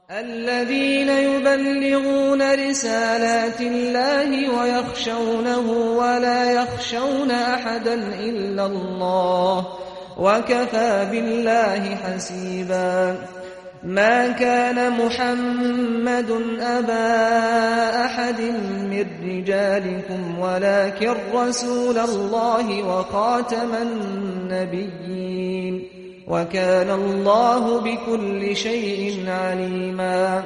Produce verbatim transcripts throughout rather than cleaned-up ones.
الذين يبلغون رسالات الله ويخشونه ولا يخشون أحدا إلا الله وكفى بالله حسيبا ما كان محمد أبا أحد من رجالكم ولكن رسول الله وخاتم النبيين وكان الله بكل شيء عليما.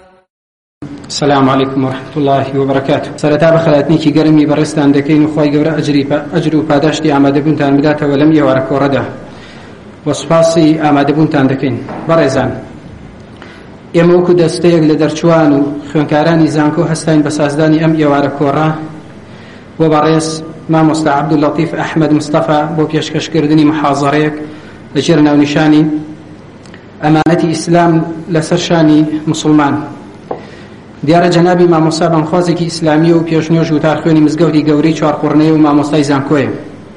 السلام عليكم ورحمة الله وبركاته. سرتا بخلاتنيكي گرمی برستان دکین خوای گەورە ئەجر و پاداشتی ئامادەبوونتان بداتەوە لەم ئێوارە کۆڕەدا و سوپاسی ئامادەبوونتان دەکەین. بەڕێزان، ئێمە وەکو دەستەیەک لە دەرچوان و خوێندکارانی زانکۆ هەستاین بە سازدانی ئەم ئێوارە کۆڕە و بەڕێز مامۆستا عەبدولەتیف ئەحمەد مستەفا بۆ پێشکەشکردنی محاضەرەیەک لەژێر ناونیشانی ئەمانەتی ئیسلام لەسەر شانی مسلمان. دیارە جەنابی مامۆستا بەنخوازێکی ئیسلامی و پێشنیۆژ و تارخوێنی مزگەوتی گەورەی چوارقوڕنەیە و مامۆستای زانکۆیە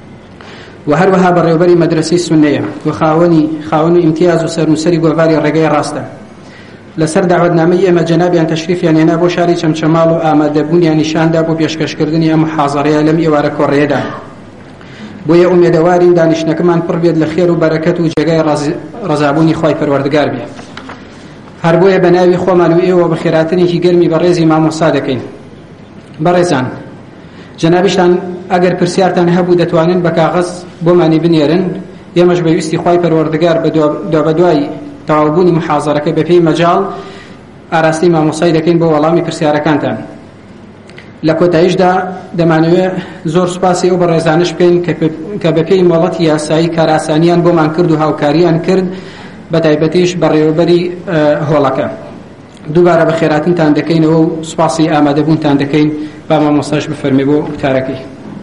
و هەروەها بەڕێوەبەری مەدرسەی سوننەیە و خاوەنی خاوەن و ئیمتیاز و سەرنووسەری گۆڤاری ڕێگەی ڕاستە. لەسەر داوەتنامەی ئێمە جەنابیان تەشریفیان هێنا بۆ شاری چەمچەماڵ و ئامادەبوونیان نیشاندا بۆ پێشکەشکردنی ئەم محاضەرەیە لەم ئێوارە کۆڕەیەدا. بۆیە ئومێدەوارین دانیشتنەکەمان پڕ بێت لە خێر و بەرەکەت و جێگای ڕەزابوونی خوای پەروەردگار بێ. هەر بۆیە بە ناوی خۆمان و ئێوە بە خێراتنێکی گەرمی بە ڕێزی مامۆستا دەکەین. بەڕێزان، جەنابیشتان ئەگەر پرسیارتان هەبوو دەتوانن بە کاغەز بۆمانی بنێرن. ئێمەش بەویستی خوای پەروەردگار بە دوای تەواوبوونی محاضەرەکە بە پێی مەجاڵ ئاراستی مامۆستای دەکەین بۆ وەڵامی پرسیارەکانتان. لە کۆتاییشدا دەمانەوێت زۆر سوپاسی ئەو بەڕێزانش بکەین کە بە پێی مۆڵەتی یاسایی کاراسانیان بۆمان کرد و هاوکاریان کرد، بە تایبەتیش بەڕێوەبەری هۆڵەکە. دووبارە بە خێراتنتان دەکەینەوە و سوپاسی ئامادەبوونتان دەکەین. با مامۆستاش بفەرمێ بۆ وتارەکەی.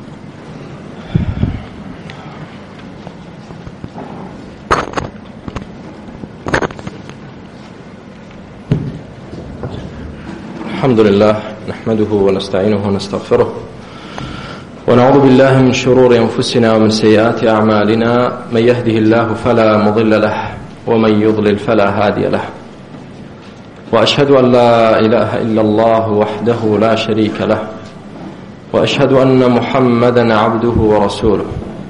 الحمد لله نحمده ونستعينه ونستغفره ونعوذ بالله من شرور أنفسنا ومن سيئات أعمالنا من يهده الله فلا مضل له ومن يضلل فلا هادي له وأشهد أن لا إله إلا الله وحده لا شريك له وأشهد أن محمدا عبده ورسوله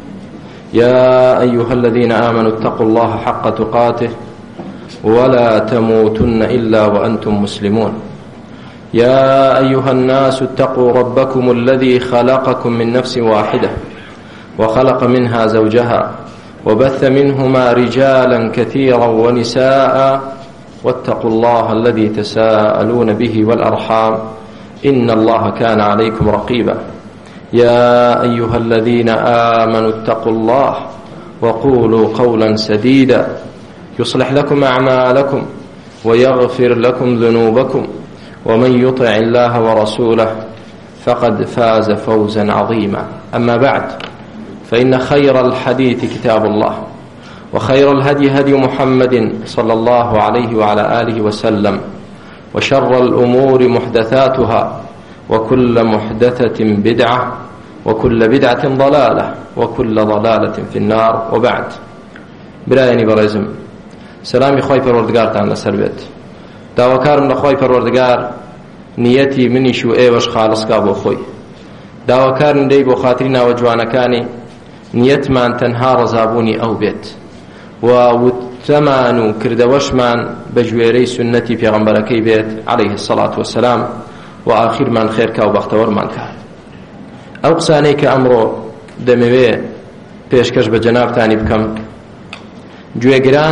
يا أيها الذين آمنوا اتقوا الله حق تقاته ولا تموتن إلا وأنتم مسلمون يا أيها الناس اتقوا ربكم الذي خلقكم من نفس واحدة وخلق منها زوجها وبث منهما رجالا كثيرا ونساء واتقوا الله الذي تساءلون به والأرحام إن الله كان عليكم رقيبا يا أيها الذين آمنوا اتقوا الله وقولوا قولا سديدا يصلح لكم أعمالكم ويغفر لكم ذنوبكم ومن يطع الله ورسوله فقد فاز فوزا عظيما. أما بعد، فإن خير الحديث كتاب الله وخير الهدي هدي محمد صلى الله عليه وعلى آله وسلم وشر الأمور محدثاتها وكل محدثة بدعة وكل بدعة ضلالة وكل ضلالة في النار. وبعد، برايني برزم سلامي خوي پروردگارتان لسر بێت. داواکارم لە خوای پەروەردگار نیەتی منیش و ئێوەش خاڵسکا بۆ خۆی. داواکارم دەی بۆ خاتری ناوە جوانەکانی نیەتمان تەنها ڕەزابوونی ئەو بێت و وتەمان و کردەوەشمان بە گوێرەی سنەتی پێغەمبەرەکەی بێت عەلەیه السەڵات وەسەلام و ئاخیرمان خێرکا و بەختەوەرمان کە. ئەو قسانەی کە ئەمڕۆ دەمەوێ پێشکەش بە جەنابتانی بکەم، گوێگران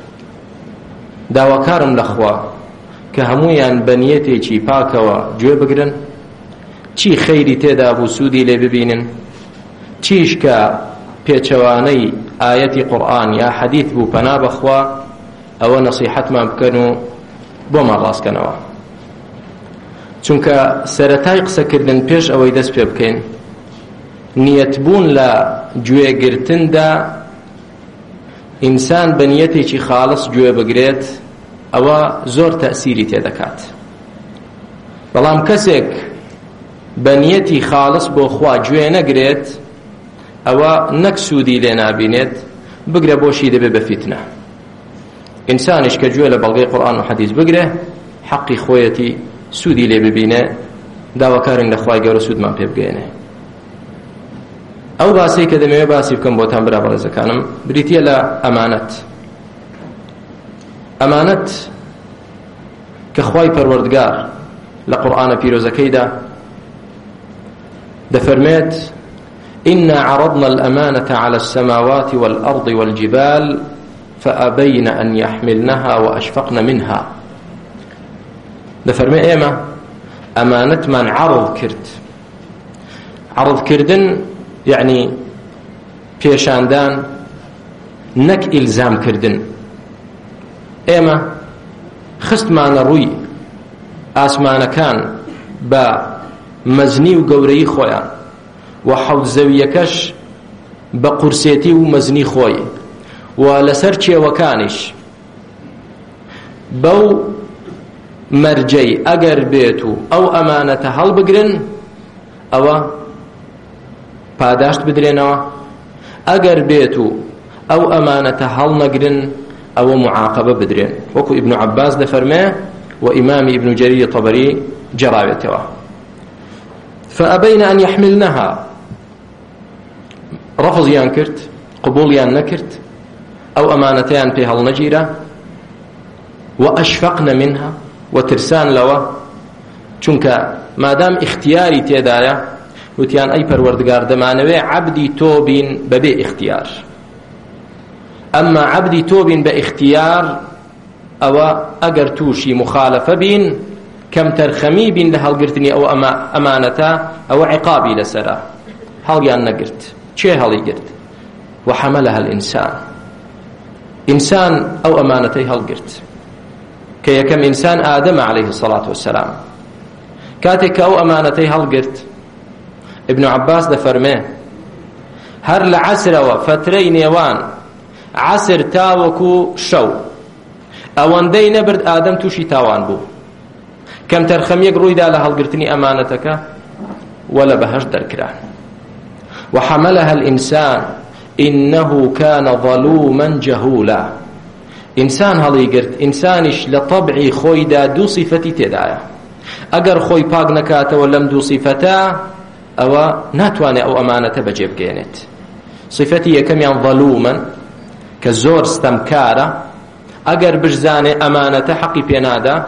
داواکارم لەخوا کە هەموویان بە نیەتێکی پاکەوە گوێ بگرن، چی خەیری تێدا بوو سوودی لێ ببینن، چیش کە پێچەوانەی ئاەتی قورئان یا حەدیث بوو پەنا بەخوا ئەوە نەسیحەتمان بکەن و بۆمان ڕاستکەنەوە. چونکە سەرەتای قسەکردن پێش ئەوەی دەست پێ بکەین، نیەتبوون لە گوێگرتندا ئینسان بە نیەتێکی خاڵس گوێ بگرێت، ئەوە زۆر تەئسیری تێدەکات. بەڵام کەسێک بە نیەتی خاڵس بۆ خوا گوێ نەگرێت، ئەوە نەک سوودی لێ نابینێت، بگرە بۆشی دەبێ بە فیتنە. ئینسانیش کە گوێ لە بەڵگەی قورئان و حەدیث بگرێ حەقی خۆیەتی سوودی لێ ببینێ داواکارن لە خوای گەورە سوودمان پێ بگەێنێ. ئەو باسی کە دەمەوێت باسی بکەم بۆتان برا بەڕێزەکانم بریتیە لە ئەمانەت. ئەمانەت کە خوای پەروەردگار لە قورئانە پیرۆزەکەیدا دەفەرمێت إنا عرضنا الأمانة على السماوات والأرض والجبال فأبين أن يحملنها وأشفقن منها. دەفەرمێ ئێمە ئەمانەتمان عرض کرد. عرض کردن یعنی پێشاندان نەک ئیلزام کردن. ئێمە خستمانە ڕووی ئاسمانەکان بە مەزنی و گەورەی خۆیان و حەوت زەویەکەش بە قورسێتی و مەزنی خۆی و لەسەر چێوەکانیش بەو مەرجەی ئەگەر بێت و ئەو ئەمانەتە هەڵبگرن ئەوە پاداشت بدرێنەوە، ئەگەر بێت و ئەو ئەمانەتە هەڵنەگرن ئەوە معاقبە بدرێن. وەکو ئیبن عەباس دەفەرمێ و ئیمامی ئیبن جەریر تەبەری جەڕاوێتەوە. فأبين أن يحملنها رفضيان كرت قبوليان نكرت أو أمانتيان في هالنجيرة وأشفقن منها وترسان لوا چونك ما دام اختياري تيدايا وتيان أي پروردگار دمانوي عبدي توبين ببي اختيار. أما عبدي توبين باختيار أو أجر توشي مخالفة بين كم ترخمي بين لها القرتني أو أما أمانتا أو عقابي لسرا هل يان نقرت شيء هل يقرت وحملها الإنسان إنسان أو أمانتي هل قرت كي كم إنسان آدم عليه الصلاة والسلام كاتك أو أمانتي هل قرت ابن عباس دفرمه هر لعسر وفترين يوان عسر تاوكو شو أوان دي نبرد آدم توشي تاوان بو كم ترخميك رويدا لها القرتني أمانتك ولا بهش دركران وحملها الإنسان إنه كان ظلوما جهولا. إنسان هذا يقرت إنسانش لطبعي خويدا دو صفتي تدايا أجر خوي باق نكاته ولم دو صفتا أو ناتواني أو أمانة بجيب جينت صفتي كم يعني ظلوما كزور استمكارة أجر بجزاني أمانة حقي بينادا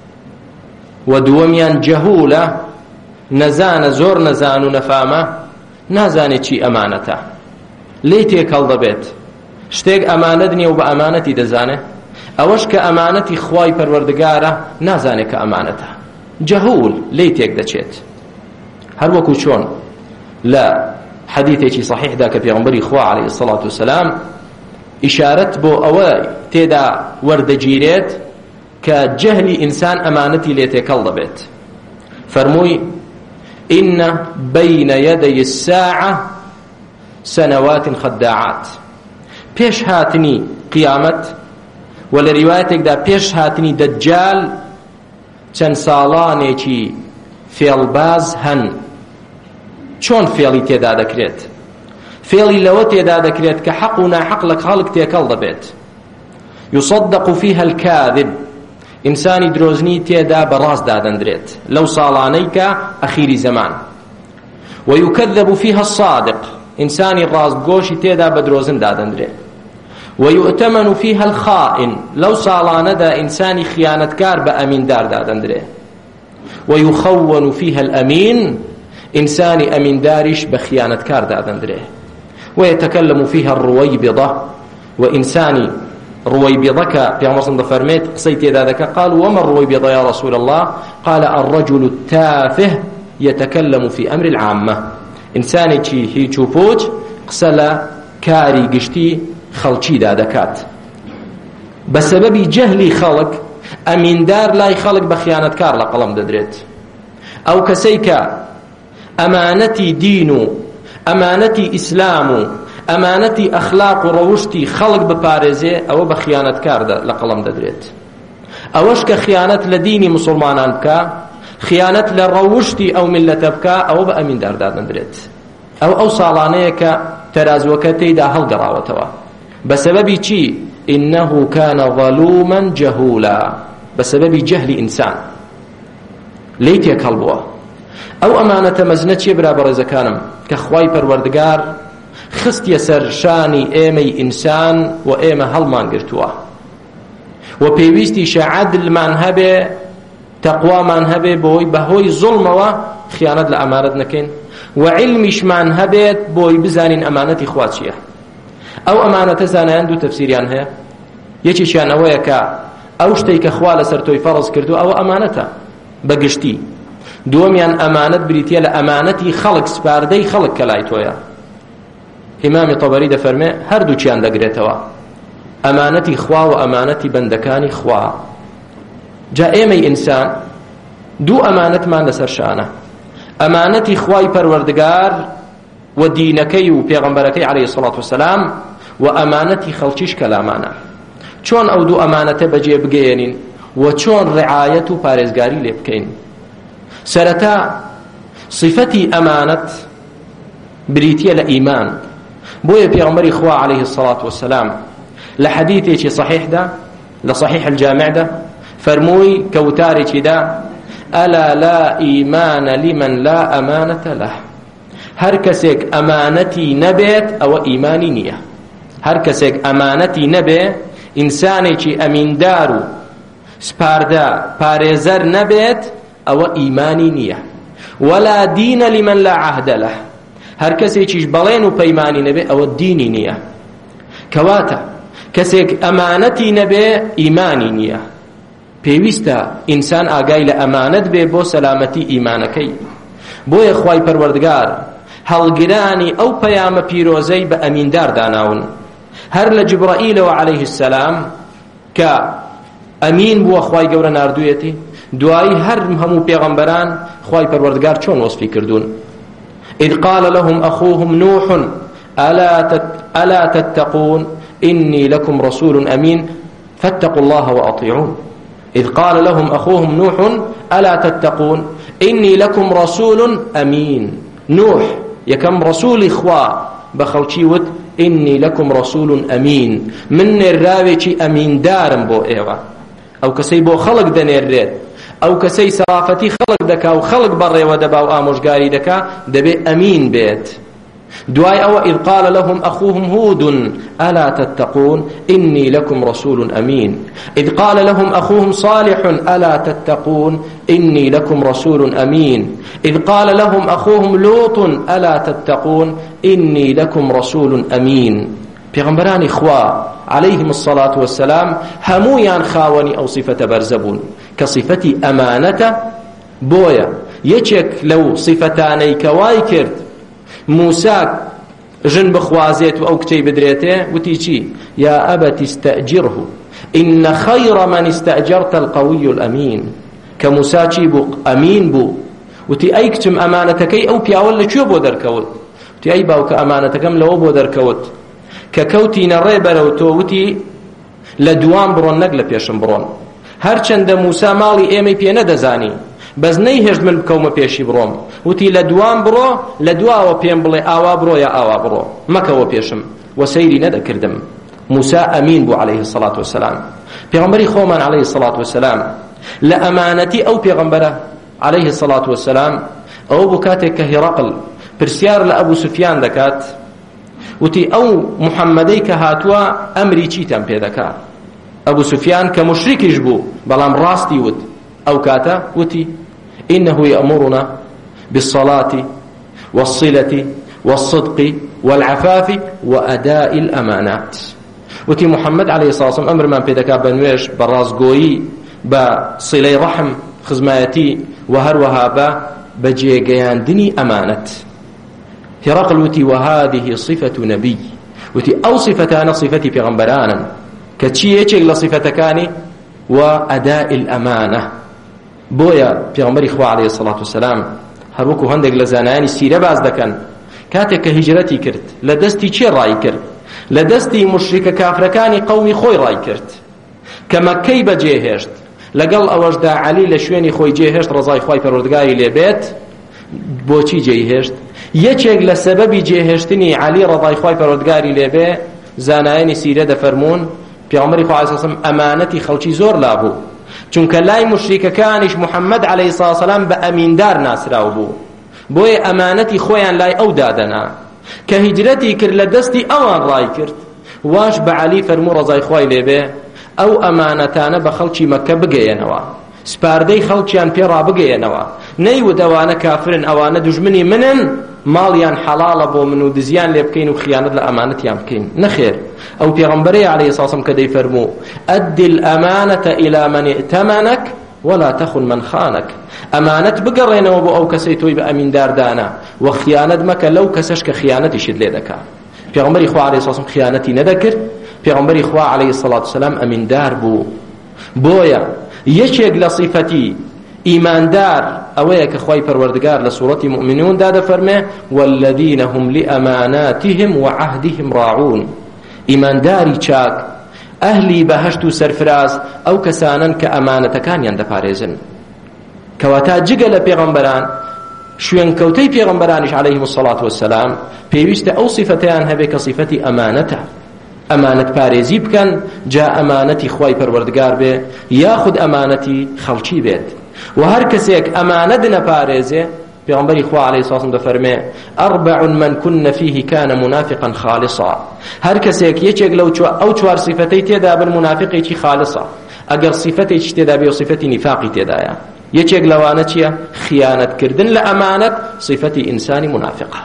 ودوميان جهولة نزان زور نزان نفامة نازاني چی أمانته ليتيك هالضبيت شتيك أمانتني وبأمانتي دزانه أوش كأمانتي خواي پروردگاره نازاني كأمانته جهول ليتيك دچيت هر وكو چون لا حديثي صحيح ذاك بيغمبري خوا عليه الصلاة والسلام إشارت بو أواي تيدا وردجيريت كجهل إنسان أمانتي ليتيك هالضبيت فرموي إن بين يدي الساعة سنوات خداعات پیش هاتني قيامت ولا روايتك دا پیش هاتني دجال چند ساڵانێکی فێڵباز هەن. چۆن فێڵی تێدا دەکرێت؟ فێڵی لەوە تێدا دەکرێت کە حەق و ناحەق لە خەڵک تێکەڵ دەبێت. يصدق فيها الكاذب إنساني دروزني تيدا براز دادندريت لو صالانيك أخير زمان. ويكذب فيها الصادق إنساني الراز قوشي تيدا بدروزن دادندريت. ويؤتمن فيها الخائن لو صالاندا إنساني خيانتكار بأمين دار دادندريت. ويخون فيها الأمين إنساني أمين دارش بخيانتكار دادندريت. ويتكلم فيها الرويبضة وإنساني رويبضك في عمر صلى فرميت قصيت ذلك قال وما الرويبضة يا رسول الله؟ قال الرجل التافه يتكلم في أمر العامة. إنساني چي هي چوپوچ قسلا كاري قشتي خلچي دادكات بسبب جهلي خلق أمين دار لاي خلق بخيانت كار لقلم ددريت. أو كسيكا أمانتي دينو أمانتي إسلامو أمانتي أخلاق وروشتي خلق ببارزي أو بخيانت كار لقلم ددريت. أوش كخيانت لديني مسلمانان بكا خيانت لروشتي أو ملة بكا أو بأمين دار دادندريت. أو أو صالانيك ترازوكتي دا هل قراوتوا بسبب چي إنه كان ظلوما جهولا بسبب جهل إنسان ليتك هلبوه أو أمانة مزنة يبرا برزكانم كخواي پروردگار خستي سرشاني إيمي إنسان وإيمي هلمان قرتوه وبيويستي شعدل من هبه تقوى من هبه بوي بهوي ظلم وخيانة لأمانة نكين وعلمش من هبه بوي بزانين أمانة إخواتشيه أو أمانة زانيان دو تفسيريان هي يكيشان أويكا أو شتيك خوال سرتوي فرض كردو أو أمانته بقشتي دوميان أمانة بريتيا لأمانتي خلق سباردي خلق كلايتويا إمام طبري ده فرمي هردو چيان دقريتوا أمانتي خوا وأمانتي بندكاني خوا جاء إيمي إنسان دو أمانت ما نسر شانه أمانتي خواي پروردگار ودينكي وبيغمبركي عليه الصلاة والسلام وأمانتي خلشيش كلامانا چون أو دو أمانة بجي بگينين وچون رعاية پارزگاري لبكين سرتا صفتي أمانة بريتيا لإيمان بويا بيغمبري خوا عليه الصلاة والسلام لحديثي صحيح ده لصحيح الجامع ده فرموي كوتاري ده ألا لا إيمان لمن لا أمانة له هر کسێک ئەمانەتی نەبێت ئەوە ئیمانی نییە هەر کەسێک ئەمانەتی نەبێ ئینسانێکی ئەمیندار و سپاردە پارێزەر نەبێت ئەوە ئیمانی نییە ولا دینە لمن لا عهد له هەر کەسێکیش بەڵێن و پەیمانی نەبێ ئەوە دینی نییە کەواتە کەسێک ئەمانەتی نەبێ ئیمانی نییە پێویستە ئینسان ئاگای لە ئەمانەت بێ بۆ سەلامەتی ئیمانەکەی بۆیە خوای پەروەردگار هەڵگرانی ئەو پەیامە پیرۆزەی بە ئەمیندار داناون هەر لە جبرائیلەوە عەلەیه السەلام کە ئەمین بووە خوای گەورە ناردوویەتی دوایی هەر هەموو پێغەمبەران خوای پەروەردگار چۆن وەسفی کردوون إذ قال لهم أخوهم نوح ألا, تت ألا تتقون إني لكم رسول أمين فاتقوا الله وأطيعون إذ قال لهم أخوهم نوح ألا تتقون إني لكم رسول أمين نوح يكم رسول إخوة بخوشي ود إني لكم رسول أمين من الراوي أمين دارم بو إيوة أو كسي بو خلق دنير ريد أو كسي سرافتي خلق دكا وخلق بري ودبا وآمشقاري دكا دبي أمين بيت دواي أو إذ قال لهم أخوهم هود ألا تتقون إني لكم رسول أمين إذ قال لهم أخوهم صالح ألا تتقون إني لكم رسول أمين إذ قال لهم أخوهم لوط ألا تتقون إني لكم رسول أمين پیغمبران إخوة عليهم الصلاة والسلام همويان خاوني أو صفة برزبون كصفتي أمانة بويا يچك لو صفتاني كواي كرد موسى جن بخوازيت أو كتي بدريته وتيجي يا أبت استأجره إن خير من استأجرت القوي الأمين كموسى بو أمين بو وتي أيكتم أمانتك أو بياول لشو بودر كوت وتي أي باوك أمانتك أم لو بودر كوت ككوتي نريبر وتوتي لدوام برون نقل بيشن برون هرچند موسى مالي إيمي بينا دزاني بەس نەیهێشت من بکەومە پێشی بڕۆم وتی لە دوام بڕۆ لە دواوە پێم بڵێ ئاوا بڕۆ یا ئاوا بڕۆ مەکەوە پێشم وە سەیری نەدەکردم موسى ئەمین بوو عەلەیه السەڵات وەسەلام پێغەمبەری خۆمان عەلەیه السەڵات وەسەلام لە ئەمانەتی ئەو پێغەمبەرە عەلەیه السەڵات وەسەلام ئەوە بوو کاتێک کە هێڕەقل پرسیار لە ئەبوو سوفیان دەکات وتی ئەو محەممەدەی کە هاتووە ئەمری چیتان پێ دەکات ئەبوو سوفیان کە موشریکیش بوو بەڵام ڕاستی وت أو كاتا وتي إنه يأمرنا بالصلاة والصلة والصدق والعفاف وأداء الأمانات وتي محمد عليه الصلاة والسلام أمر من بيدكا بنويش برازقوي بصلي رحم خزمايتي وهروها با بجيغيان دني أمانة هرقل وتي وهذه صفة نبي وتي أو صفتان صفتي في غنبرانا كتشي يتشيك لصفتكاني وأداء الأمانة بويا پیغمبری خوا علیه الصلاة والسلام هر وکو هندێک لە زانایانی سیرە باز دەکەن کاتێک کە هیجرەتی کرد لە دەستی چێ ڕای کرد لە دەستی مشریکە کافرەکانی قەومی خۆی ڕای کرد کە مەکەی بەجێهێشت لەگەڵ ئەوەشدا عەلی لە شوێنی خۆی جێهێشت ڕەزای خوای پەروەردگاری لێبێت بۆچی جێهێشت یەکێک لە سەبەبی جێهێشتنی عەلی ڕەزای خوای پەروەردگاری لێبێ زانایانی سیرە دەفەرمون پێغەمبەری خوا عەلەیهی سەلام ئەمانەتی خەڵکی زۆر لابوو، چونکە لای مشریکەکانیش محەممەد عەلەیهی سەلام بە ئەمیندار ناسراو بوو، بۆیە ئەمانەتی خۆیان لای ئەو دادەنا کە هیجرەتی کرد لە دەستی ئەوان ڕای کرد. واش بە عەلی فەرموو ڕەزای خوای لێبێ ئەو ئەمانەتانە بە خەڵکی مەککە بگەیەنەوە، سپاردەی خەڵکیان پێ ڕابگەیەنەوە، نەیوت ئەوانە کافرن، ئەوانە دوژمنی منن، ماڵیان حەڵاڵە بۆ من و دزیان لێ بکەین و خیانەت لە ئەمانەتیان بکەین. نەخێر، ئەو پێغەمبەرەی عەلەیهی سەلام کە دەیفەرموو ئەدی الئەمانەتە ئیلا من ئیئتەمەنەک ولا تخن من خانك، ئەمانەت بگەڕێنەوە بۆ ئەو کەسەی تۆی بە ئەمینداردانە و خیانەت مەکە لەو کەسەش کە خیانەتیشت لێ دەکات. پێغەمبەری خوا عەلەیهی سەلام خیانەتی نەدەکرد، پێغەمبەری خوا عەلەیهی سەڵات وسەلام ئەمیندار بوو. بۆیە یەکێک لە صیفەتی ئیماندار ئەوەیە کە خوای پەروەردگار لە سوورەتی موئمنوندا دەفەرمێ والذین هم لئەماناتهم وعهدهم راعون. ئیمانداری چاک ئەهلی بەهەشت و سەرفراز ئەو کەسانن کە ئەمانەتەکانیان دەپارێزن. کەواتە جگە لە پێغەمبەران شوێنکەوتەی پێغەمبەرانیش عەلەیهیمو سەڵات وەسەلام پێویستە ئەو صیفەتەیان هەبێ کە صیفەتی ئەمانەتە، ئەمانەت پارێزی بکەن، جا ئەمانەتی خوای پەروەردگار بێ یاخود ئەمانەتی خەڵکی بێت. و هەر کەسێک ئەمانەت نەپارێزێ، پێغەمبەری خوا عەلەیهی سەلام دەفەرمێ ئەربع من كن فيه كان منافقا خالصا. هەر کەسێک یەکێک لەو ئەو چوار صیفەتەی تێدا بن منافقێکی خالصە، ئەگەر صیفەتێکی تێدا بێ و صیفەتی نیفاقی تێدایە. یەکێک لەوانە چییە؟ خیانەتکردن لە ئەمانەت صیفەتی ئینسانی منافقە.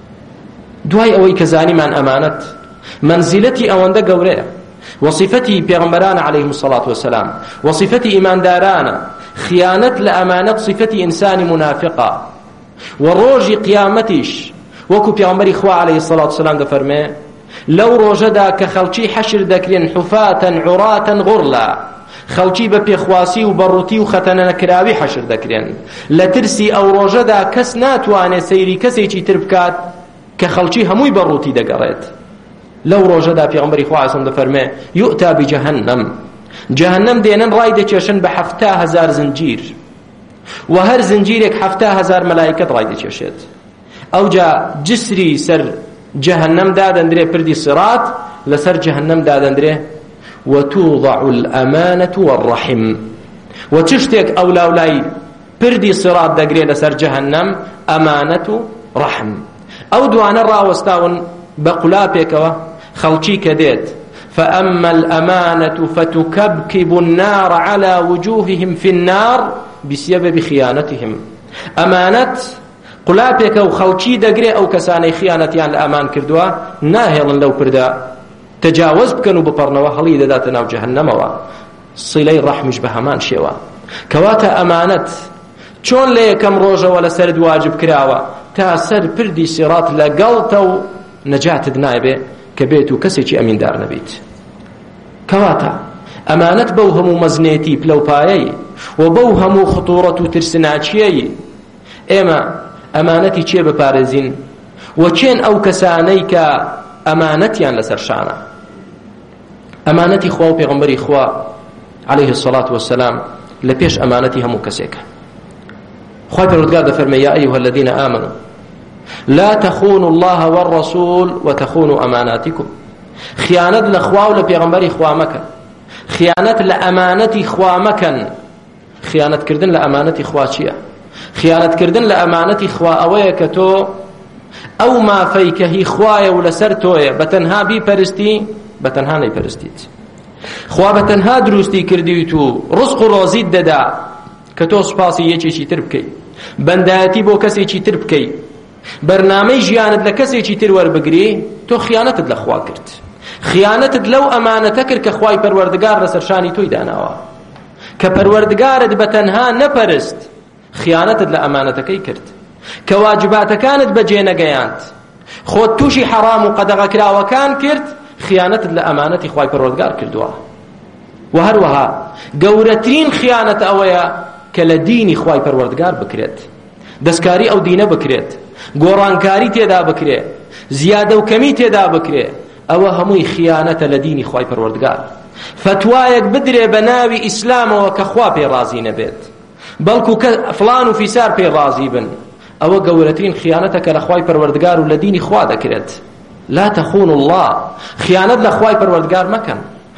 دوای ئەوەی کە زانیمان ئەمانەت منزلەتی ئەوەندە گەورەیە، وصیفەتی پێغەمبەرانە عەلەیهیمو سەڵات وەسەلام، وصیفەتی ئیماندارانە، خیانەت لە ئەمانەت صیفەتی ئینسانی منافقە. و ڕۆژی قیامەتیش وەکو پێغەمبەری خوا عەلەیهی سەڵات وسەلام دەفەرمێ لەو ڕۆژەدا کە خەڵکی حەشر دەکرێن حوفاتەن عوراتەن غوڕلا، خەڵکی بە پێخواسی و بەڕووتی و خەتەنەکراوی حەشر دەکرێن، لە ترسی ئەو ڕۆژەدا کەس ناتوانێت سەیری کەسێکی تر بکات کە خەڵکی هەمووی بەڕووتی دەگەڕێت. لەو ڕۆژەدا پێغەمبەری خوا عەلەیهی سەلام دەفەرمێ یؤتا بجەهەنەم، جەهەنەم دێنن ڕای دەکێشن بە حەفتا هەزار زنجیر، و هەر زنجیرێک حەفتا هەزار مەلایکەت ڕای دەکێشێت. ئەوجا جسری سەر جەهەنەم دادەندرێ، پردی سرات لەسەر جەهەنەم دادەندرێ، وتوضع الأمانة والرحم. و چ شتێک ئەولاولای پردی سرات دەگرێ لەسەر جەهەنەم؟ ئەمانەت و ڕەحم. ئەو دوانە ڕاوەستاون بە قولاپێکەوە خەڵکی کە دێت فأما الأمانة فتكبكب النار على وجوههم في النار بسبب خيانتهم. أمانة قلابك أو خلقي دقري أو كساني خيانتيان لأمان كردوا ناهلا لو بردا تجاوز بكنوا ببرنوا هلي داتنا وجهنم صلي رحمش بهمان شوا. كواتا أمانة چون ليكم روجا ولا سرد واجب كراوا تا سر پردی سرات لەگەڵ تە و نەجاتت نایبێ کە بێت و کەسێکی ئەمیندار نەبیت. کەواتە ئەمانەت بەو هەموو مەزنێتی پلەپایەی و بەو هەموو خطوڕەت و ترسناچیەی ئێمە ئەمانەتی چێ بپارێزین و چێن ئەو کەسانەی کە ئەمانەتیان لەسەر شانە. ئەمانەتی خوا و پێغەمبەری خوا عەلەیهی السەڵات وەسەلام لە پێش ئەمانەتی هەموو کەسێکە. خوای پەروەردگار دەفەرمێ یا ئەیها الذین آمنوا لا تخونوا الله والرسول وتخونوا أماناتكم. خيانت لخوا و لپیغمبری خوا مکن، خيانت لأمانتی خوا مکن. خيانت کردن لأمانتی خوا چیه؟ خيانت کردن لأمانتی خوا اوه که تو او ما فیکهی خواه و لسر توه بتنها بی پرستی بتنها نی پرستید. خوا بتنها دروستی کردی تو رزق و رازید دادا که تو سپاسی یکی چی تر بکی، بندایتی بو کسی چی تر بکی، برنامه ژیانت لە کەسێکی تر وەربگری، تۆ خیانەتت لە خوا کرد. خیانەتت لەو ئەمانەتە کرد کە خوای پەروەردگار لەسەر شانی تۆی داناوە. کە پەروەردگارت بەتەنها نەپەرست، خیانەتت لە ئەمانەتەکەی کرد. کە واجباتەکانت بەجێ نەگەیاند، خۆت تووشی حەرام و قەدەغەکراوەکان کرد، خیانەتت لە ئەمانەتی خوای پەروەردگار کردووە. و هەروەها گەورەترین خیانەت ئەوەیە کە لە دینی خوای پەروەردگار بکرێت، دەستکاری ئەو دینە بکرێت، گۆڕانکاری تێدا بکرێ، زیادە و کەمی تێدا بکرێ، ئەوە هەمووی خیانەتە لە دینی خوای پەروەردگار. فتوایەک بدرێ بە ناوی ئیسلامەوە کە خوا پێی ڕازی نەبێت، بەڵکو کە فڵان و فیسار پێی ڕازی بن، ئەوە گەورەترین خیانەتە کە لە خوای پەروەردگار و لە دینی خوا دەکرێت. لا تخونوا الله، خیانەت لە خوای پەروەردگار مەکەن.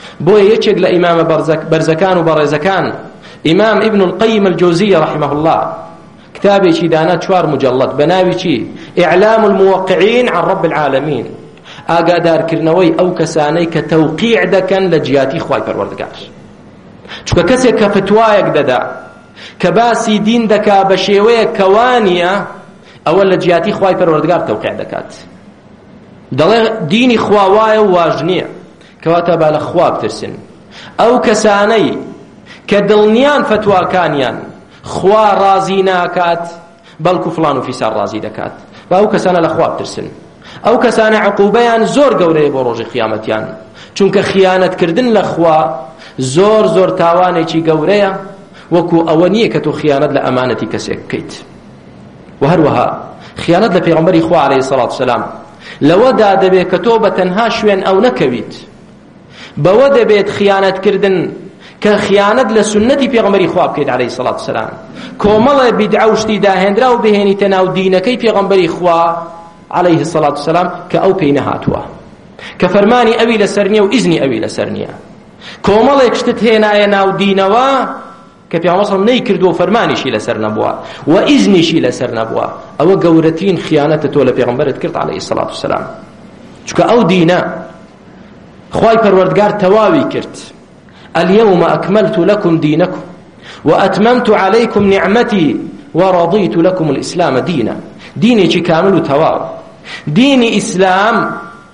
بۆیە یەکێک لە ئیمامە بەرزەکان و بەڕێزەکان ئیمام ابن القیم الجوزیە رحمه الله کتابێکی دانا چوار مجلد بە ناوی چی؟ ئیعلام الموقعین عن رب العالمین، ئاگادارکردنەوەی ئەو کەسانەی کە تەوقیع دەکەن لە جیاتی خوای پەروەردگار. چونکە کەسێک کە فتوایەک دەدا کە باسی دین دەکا بە شێوەیەک کەوانیە، ئەوە لە جیاتی خوای پەروەردگار تەوقیع دەکات، دەڵێ دینی خوا وایە و واژ نییە، کەواتە با لە خوا بترسن. ئەو کەسانەی کە دڵنیان فتواکانیان خوا ڕازی ناکات بەڵکو فڵان و فیسان ڕازی دەکات، با ئەو کەسانە لە خوا بترسن. ئەو کەسانە عقوبەیان زۆر گەورەیە بۆ ڕۆژی قیامەتیان، چونکە خیانەتکردن لە خوا زۆر زۆر تاوانێکی گەورەیە، وەکو ئەوە نییە کە تۆ خیانەت لە ئەمانەتی کەسێک بکەیت. و هەروەها خیانەت لە پێغەمبەری خوا عەلەیهی سەڵات وسەلام لەوەدا دەبێت کە تۆ بە تەنها شوێن ئەو نەکەویت، بەوە دەبێت خیانەتکردن کە خیانەت لە سنەتی پێغەمبەری خوا بکەیت عەلەیهی سەڵات وسەلام، کۆمەڵێ بیدعە و شتی داهێنرا و بهێنیتە ناو دینەکەی پێغەمبەری خوا عەلەیهی سەڵات وسەلام کە ئەو پێی نەهاتووە، کە فەرمانی ئەوی لەسەر نییە و ئیزنی ئەوی لەسەر نییە. کۆمەڵێک شتت هێنایە ناو دینەوە کە پێغەمبەر سەڵام نەیکردو و فەرمانیشی لەسەر نەبووە و ئیزنیشی لەسەر نەبووە، ئەوە گەورەترین خیانەتە تۆ لە پێغەمبەرت کرد عەلەیهی سەڵات وسەلام. چونکە ئەو دینە خوای پەروەردگار تەواوی کرد، اليوم أكملت لكم دينكم وأتممت عليكم نعمتي ورضيت لكم الإسلام دينا. ديني كامل تواو، ديني إسلام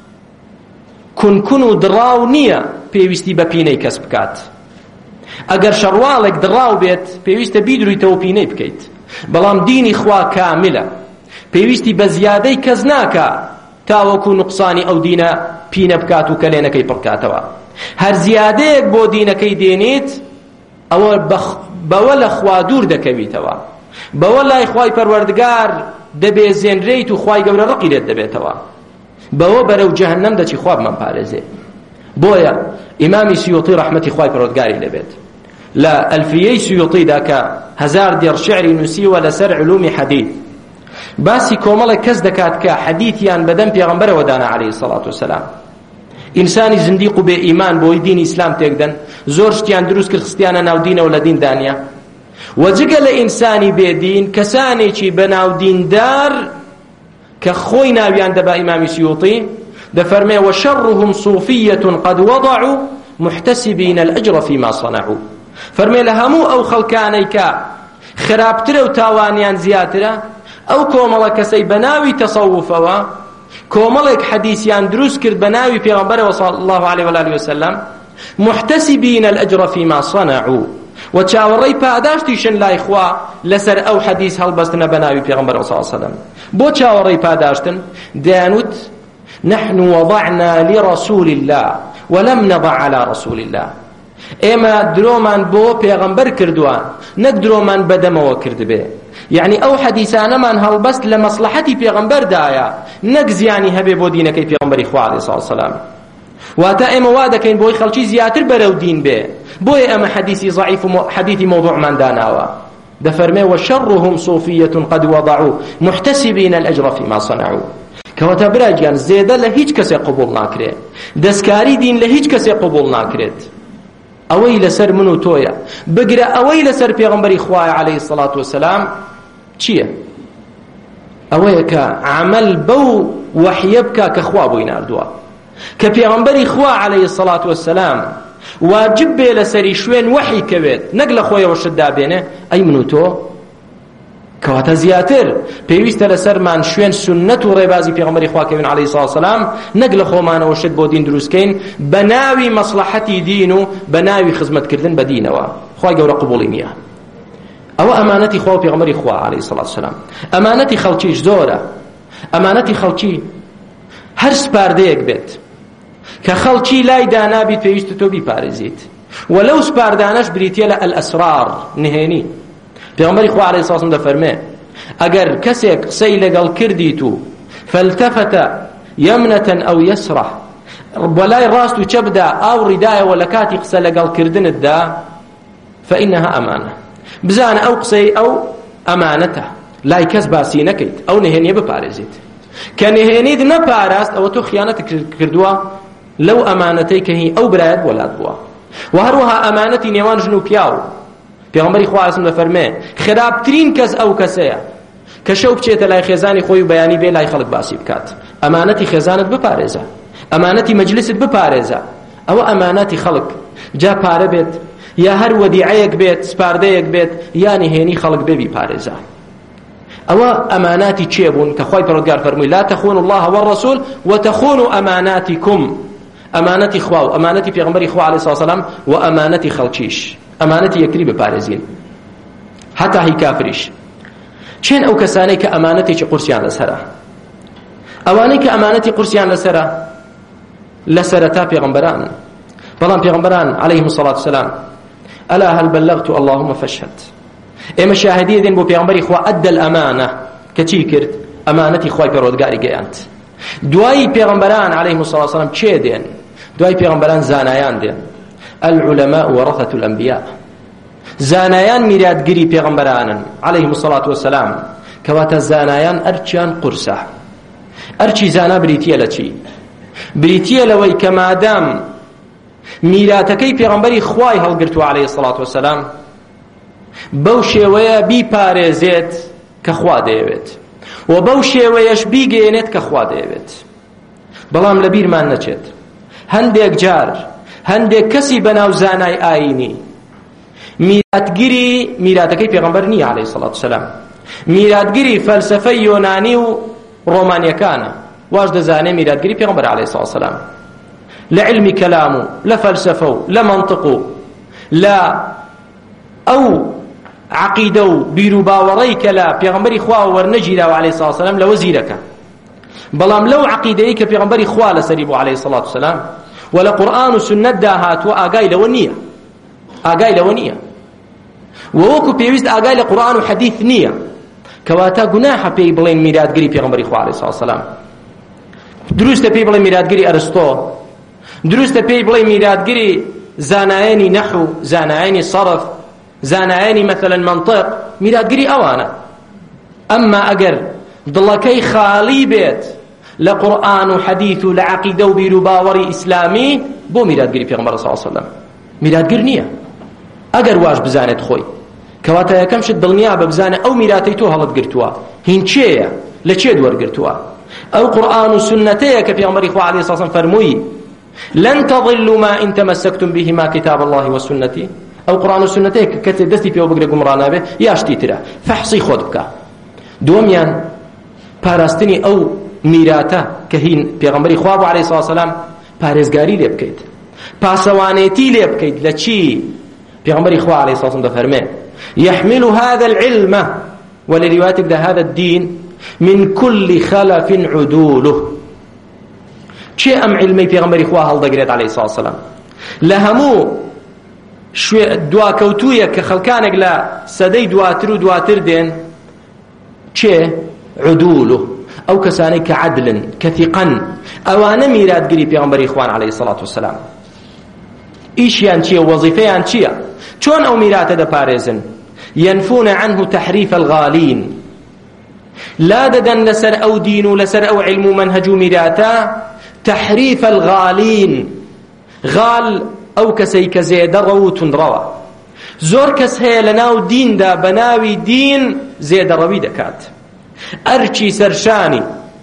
كن كنو دراو نية پێویستی بە پینەی کەس بکات. ئەگەر شەڕواڵێک دراو بێت پێویستە بیدرویتەوە پینەی بکەیت، بەڵام دینی خوا کاملە، پێویستی بە زیادەی کەس ناکا تاوەکو نوقسانی ئەو دینە پینە بکات و کەلێنەکەی پڕکاتەوە. هەر زیادەیەک بۆ دینەکەی دێنیت ئەوە بەوە لە خوا دوور دەکەویتەوە، بەوە لای خوای پەروەردگار دەبێزێنرێیت و خوای گەورە ڕقی لێت دەبێتەوە، بەوە بەرەو جەهەنەم دەچی خوا بمان پارێزێ. بۆیە ئیمامی سیوطی ڕەحمەتی خوای پەروەردگاری لەبێت لە ئەلفیەی سیوطیدا کە هەزار دێڕ شعری نووسیوە لەسەر علومی حەدیث، باسی کۆمەڵێک کەس دەکات کە حەدیثیان بەدەم پێغەمبەرەوە دانا عەلەیهی سەڵات وسەلام. ئینسانی زندیق و بێ ئیمان بۆی دینی ئیسلام تێکدەن، زۆر شتیان دروست کرد خستیانە ناو دینەوە لە دین دانیە. و جگە لە ئینسانی بێدین کەسانێکی بە ناو دیندار کە خۆی ناویان دەبا ئیمامی سیوطی دەفەرمێ وشرهم صوفية قد وضعوا محتسبين الأجر فيما صنعوا. فەرمێ لە هەموو ئەو خەڵکانەی کە خراپترە و تاوانیان زیاترە، ئەو کۆمەڵە کەسەی بە ناوی تەسەووفەوە کۆمەڵێک حەدیثیان دروست کرد بە ناوی پێغەمبەرەوە صلی الله عليه وآله وسلم، محتسبين الأجر فيما صنعوا، و چاوەڕێی پاداشتیشن لای خوا لەسەر ئەو حەدیث هەڵبەستنە بە ناوی پێغەمبەرەوە صلی الله عليه وسلم. بۆ چاوەڕێی پاداشتن؟ دەیانوت نحن وضعنا لرسول الله ولم نضع على رسول الله. ئێمە درۆمان بۆ پێغەمبەر کردووە، نەک درۆمان بەدەمەوە کردبێ. یعنی ئەو حەدیثانەمان هەڵبەست لە مەسلحەتی پێغەمبەردایە، نەک زیانی هەبێ بۆ دینەکەی پێغەمبەری خوا عەلەیهی سەڵات وسەلام. واتە ئێمە وا دەکەین بۆی خەڵکی زیاتر بەرەو دین بێ، بۆیە ئەمە حەدیثی ضعیف و حەدیثی مەوضوعمان داناوە. دەفەرمێ وشرهم صوفية قد وضعوا محتسبين الأجر فيما صنعوا. کەواتە براگیان زێدە لە هیچ کەسێ قبول ناکرێت، دەستکاری دین لە هیچ کەسێ قبول ناکرێت. ئەوەی لەسەر من و تۆیە، بگرە ئەوەی لەسەر پێغەمبەری خوایە عەلەیهی سەڵات وسەلام چییە؟ ئەوەیە کە عەمەل بەو وەحیە بکە کە خوا بۆی ناردووە، کە پێغەمبەری خوا عەلەیهی سەڵات وسەلام واجب بێ لەسەری شوێن وەحی کەوێت، نەک لە خۆیەوە شت دابێنێ. ئەی من و تۆ کەواتە زیاتر پێویستە لەسەرمان شوێن سنەت و ڕێبازی پێغەمبەری خوا کەوێن عەلەیهی سەڵات وسەلام، نەک لە خۆمانەوە شت بۆ دین دروستکەین بە ناوی مەسلحەتی دین و بە ناوی خزمەتکردن بە دینەوە. خوای گەورە قبوڵی نییە. ئەوە ئەمانەتی خوا و پێغەمبەری خوا عەلەیهی سەڵات وسەلام. ئەمانەتی خەڵکیش زۆرە. ئەمانەتی خەڵکی هەر سپاردەیەک بێت کە خەڵکی لای دانابیت پێویستە تۆ بیپارێزیت، وەلەو سپاردانەش بریتیە لە ئەلئەسرار نهێنی. پێغەمبەری خوا عەلەیهی سەڵات وسەلام دەفەرمێ ئەگەر کەسێک قسەی لەگەڵ کردیت و فەلتەفەتە یەمنەتەن ئەو یەسرە، بەلای ڕاست و چەپدا ئاوڕی دایەوە لە کاتی قسە لەگەڵ کردنتدا، فەئینەها ئەمانە، بزانە ئەو قسەی ئەو ئەمانەتە، لای کەس باسی نەکەیت، ئەو نهێنیە بپارێزیت. کە نهێنیت نەپاراست ئەوە تۆ خیانەت کردووە لەو ئەمانەتەی کە هی ئەو برایەت وەلات بووە و هەروەها ئەمانەتی نێوان ژن و پیاو پێغەمبەری خوا عەلەیهی وسەلەم دەفەرمێ خراپترین کەس ئەو کەسەیە کە شەو بچێتە لای خێزانی خۆی و بەیانی بێ لای خەڵک باسی بکات. ئەمانەتی خێزانت بپارێزە، ئەمانەتی مەجلیست بپارێزە. ئەوە ئەمانەتی خەڵک جا پارە بێت یا هەر وەدیعەیەک بێت سپاردەیەک بێت یانی هێنی خەڵک بێبی پارێزە. ئەوە ئەماناتی چێ بوون کە خۆی پەروەردگار فەرمووی لا تخونوا الله والرسول وتخونوا ئەماناتیکم، ئەمانەتی خوا و ئەمانەتی پێغەمبەری خوا عەلەیهی سەلام و ئەمانەتی خەڵکیش، ئەمانەتی یەکتری بپارێزین هەتا هی کافریش. چێن ئەو کەسانەی کە ئەمانەتێکی قورسیان لەسەرە؟ ئەوانەی کە ئەمانەتی قورسیان لەسەرە لە سەرەتا پێغەمبەرانن، بەڵام پێغەمبەران عەلەیهیمۇ الصەلاة والسەلام ئەلا هەل بەلەغت اللهم فاشهد، ئێمە شاهدیە دێن بۆ پێغەمبەری خوا ئەدە الئەمانە کە چی کرد؟ ئەمانەتی خوای پەروەردگاری گەیاند. دوای پێغەمبەران عەلەیهیمۇ الصەلاة والسەلام چێ دێن؟ دوای پێغەمبەران زانایان دێن. العلماء ورثة الأنبياء، زانایان میراتگیری پێغەمبەرانن عەلەیهیمۇ الصەلاة والسەلام، کەواتە زانایان ئەرچیان قورسە. ئەرچی زانا بریتیە لە چی؟ بریتیە لەوەی کە مادام میراتەکەی پێغەمبەری خوای هەڵگرتووە عەلەیهی الصەلاة والسەلام بەو شێوەیە بیپارێزێت کە خوا دەیەوێت و بەو شێوەیەش بیگەێنێت کە خوا دەیەوێت. بەڵام لە بیرمان نەچێت هەندێک جار هەندێک کەسی بەناو زانای ئاینی میراتگیری میراتەکەی پێغەمبەر نییە عەلەیهی الصەلاة والسەلام، میراتگیری فەلسەفەی یۆنانی و ڕۆمانیەکانە، واش دەزانێ میراتگیری پێغەمبەر عەلەیهی الصەلاة والسەلام لە علمی کەلام و لە فەلسەفە و لە مەنطق و لە ئەو عەقیدە و بیر و باوەڕەی کە لە پێغەمبەری خوا وەرنەگیراوە عەلەیهی الصەلاة والسەلام لەوە زیرەکە. بەڵام لەو عەقیدەیە کە پێغەمبەری خوا لەسەری بوو عەلەیهی الصەلاة والسەلام و لە قورئان و سوننەتدا هاتووە ئاگای لەوە نییە، ئاگای لەوە نییە و وەکو پێویست ئاگای لە قورئان و حەدیث نییە، کەواتە گوناحە پێی بڵێن میراتگیری پێغەمبەری خوا عەلەیهی الصەلاة والسەلام. دروستە پێی بڵێ میراتگیری ئەرستۆ، دروستە پێی بڵێ میراتگیری زانایانی نەحو، زانایانی سەرف، زانایانی مەثەلاً منطق، میراتگیری ئەوانە. ئەمما ئەگەر دڵەکەی خاڵی بێت لە قورئان و حەدیث و لە عەقیدە و بیر و باوەڕی ئیسلامی بۆ میراتگیری پێغەمبەر صلی الله علیه و سلم میراتگیر نییە. ئەگەر واش بزانێت خۆی کەواتە یەکەم شت دڵنیا بە بزانێ ئەو میراتەی تۆ هەڵت گرتووە هین چێیە، لە چێ دووەرگرتووە. ئەو قورئان و سنەتەیە کە پێغەمبەری خوا عەلەیهی الصەلاة والسەلام فەرمووی لن تضلوا ما إن تمسكتم بهما كتاب الله وسنتي. ئەو قورئان و سنەتەیە کە کەسێ دەستی پێوە بگرێ گومڕان نابێ یا شتی ترە، فەحسی خۆت بکە. دووەمیان پاراستنی ئەو میراتە کە هین پێغەمبەری خوا بوو عەلەیهی الصەلاة والسەلام پارێزگاری لێ بکەیت، پاسەوانێتی لێ بکەیت. لە چی؟ پێغەمبەری خوا عەلەیهی الصەلاة والسەلام دەفەرمێ يحمل هذا العلم ولروايتك ده هذا الدين من كل خلف عدوله. چه ام علمي پیغمبری خوا هەڵدەگرێت عەلەیهی الصەلاة والسەلام لە هەموو دواکەوتوویە کە خەڵکانێک لە سەدەی دواتر و دواتر دێن، چێ؟ عدوله، ئەو کەسانەی کە عەدلن کە ثیقەن، ئەوانە میراتگیری پێغەمبەری خوان عەلەیهی الصەلاة والسەلام. ئیشیان چییە؟ وەزیفەیان چییە؟ چۆن ئەو میراتە دەپارێزن؟ ينفون عنه تحريف الغالين، لا ددن لسر أو دين ولسر أو علم منهج ميراتا تحريف الغالين. غال أو كسي كزيد روت روا زور كس هي لناو دين دا بناوي دين زيد روي دكات أرشي سرشاني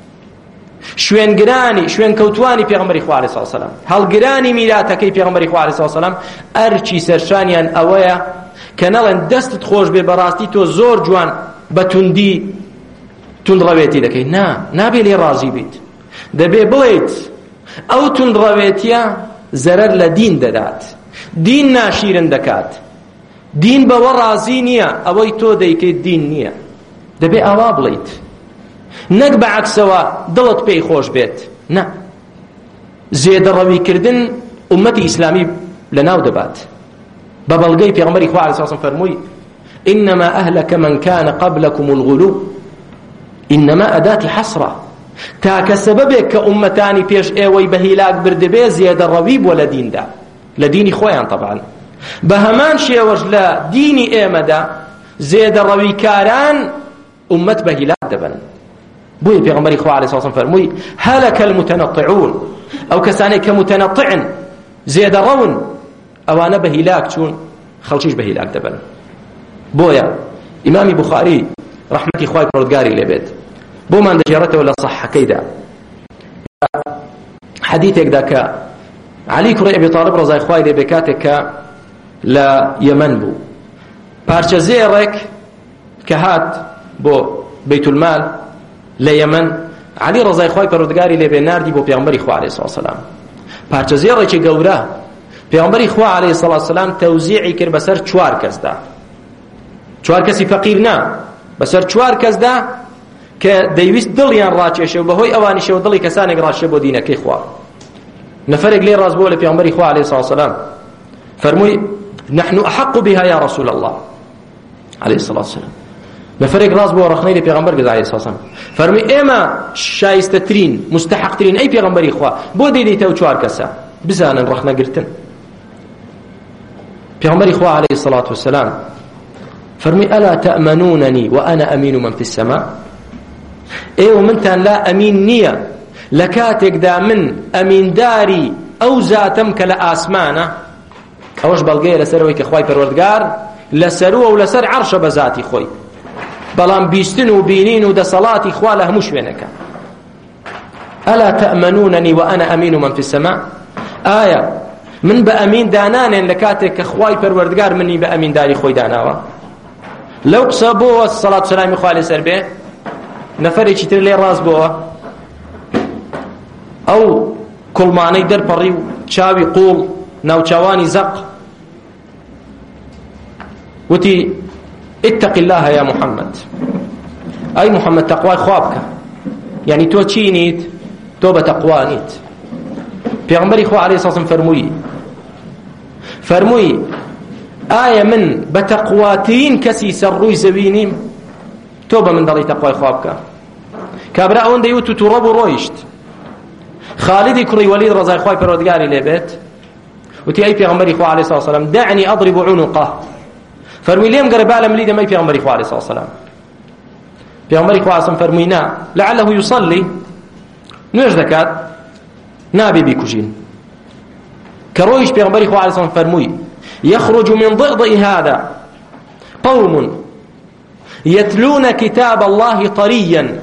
شوين قراني شوين كوتواني في غمر إخوة عليه الصلاة والسلام هل قراني ميراتا كي في غمر إخوة عليه الصلاة والسلام أرشي سرشاني أن أويا كنالن دست تخوش ببراستي تو زور جوان بتندي تندرويتي دكي نا نابي لي رازي بيت دبي بليت او تندرويتيا زرر لدين ددات دين ناشيرن دكات دين بورازي نيا اوي تو ديكي دين نيا دبي اوا بليت نك بعكسوا دلت بي خوش بيت نا زيد الروي كردن امتي اسلامي لناو دبات ببلغي في غمر إخوة عليه الصلاة والسلام فرموي إنما أهلك من كان قبلكم الغلو، إنما أداة حسرة تاك سببك كأمتاني بيش ايوي بهيلاك بردبي زيادة الربيب ولا دين دا لديني خويان طبعا بهمان شيوج لا ديني ايمدا زيادة الربي كاران أمت بهيلاك دبن بوي پیغمبری خوا علیه الصلاة والسلام فرمووی هلك المتنطعون ئەو کەسانێک کە متەنەطعن زێدە ڕەون ئەوانە بە هیلاک چوون خەڵکیش بە هیلاک دەبن. بۆیە ئیمامی بوخاری ڕەحمەتی خوای پەروەردگاری لێبێت بۆمان دەژێڕێتەوە لە صەحەکەیدا حەدیثێکدا کە عەلی کوڕی ئەبی طالب ڕەزای خوای لێبێ کاتێک کە لە یەمەن بوو پارچە زێڕێک کە هات بۆ بەیت المال لە یەمەن عەلی ڕەزای خوای پەروەردگاری لێبێ ناردی بۆ پێغەمبەری خوا عەلەیهی سڵاو سەلام پارچە زێڕێکی گەورە پێغەمبەری خوا عەلەیهی سڵاو سەلام تەوزیعی کرد بەسەر چوار کەسدا چوار کەسی فەقیر نا بەسەر چوار کەسدا کە دەیویست دڵیان ڕاکێشێ و بەهۆی ئەوانیشەوە دڵی کەسانێک ڕاکێشێ بۆ دینەکەی خوا نەفەرێک لێ ڕاست بۆ لە پێغەمبەری خوا عەلەیهی سڵاو سەلام فەرمووی نحن أحق بها يا رسول الله عليه الصلاة والسلام نفرق راس بو رخني لي پیغمبر گز عليه الصلاة والسلام فرمي اما شایستترین مستحقترین ای پیغمبری خوا بو دی دی تو چوار کسا بزانن رخنا گرتن پیغمبری خوا عليه الصلاة والسلام فرمي ألا تأمنونني وأنا أمين من في السماء ايو منتان لا أمين نية لكاتك دا من أمين داري أو زاتم كلا آسمانه اوش بلغيه لسروي كخواي پروردگار لسرو او لسر عرش بذاتي خوي بلان بيستن وبينين ودا صلاتي خوا له مش وينك الا تأمنونني وانا امين من في السماء آية من بأمين دانان لكاتك كخواي پروردگار مني بأمين داري خوي داناوا لو قصبوا الصلاة والسلام خوالي سربي نفري چتر لي راس بوا او كل ماني در بريو چاوي قول ناوچواني زق وتي اتق الله يا محمد أي محمد تقوى خوابك يعني تو تشينيت تو بتقوانيت پیغمبری خو عليه الصلاة والسلام فرموي فرموي آية من بتقواتين كسي سروي زوينيم توبة من ضلي تقوى خوابك كابرا اون ديوتو تربو رويشت خالد كري وليد رضاي خواي پروردگاري لبيت وتي اي پیغمبری خو عليه الصلاة والسلام دعني اضرب عنقه فرمي ليم قرب عالم لي دم اي پیغمبری خو عليه الصلاة والسلام پیغمبری خو عليه فرمينا لعله يصلي نوش دكات نابي بكجين كرويش پیغمبری خو عليه الصلاة فرمي يخرج من ضئضئ هذا قوم يتلون كتاب الله طريا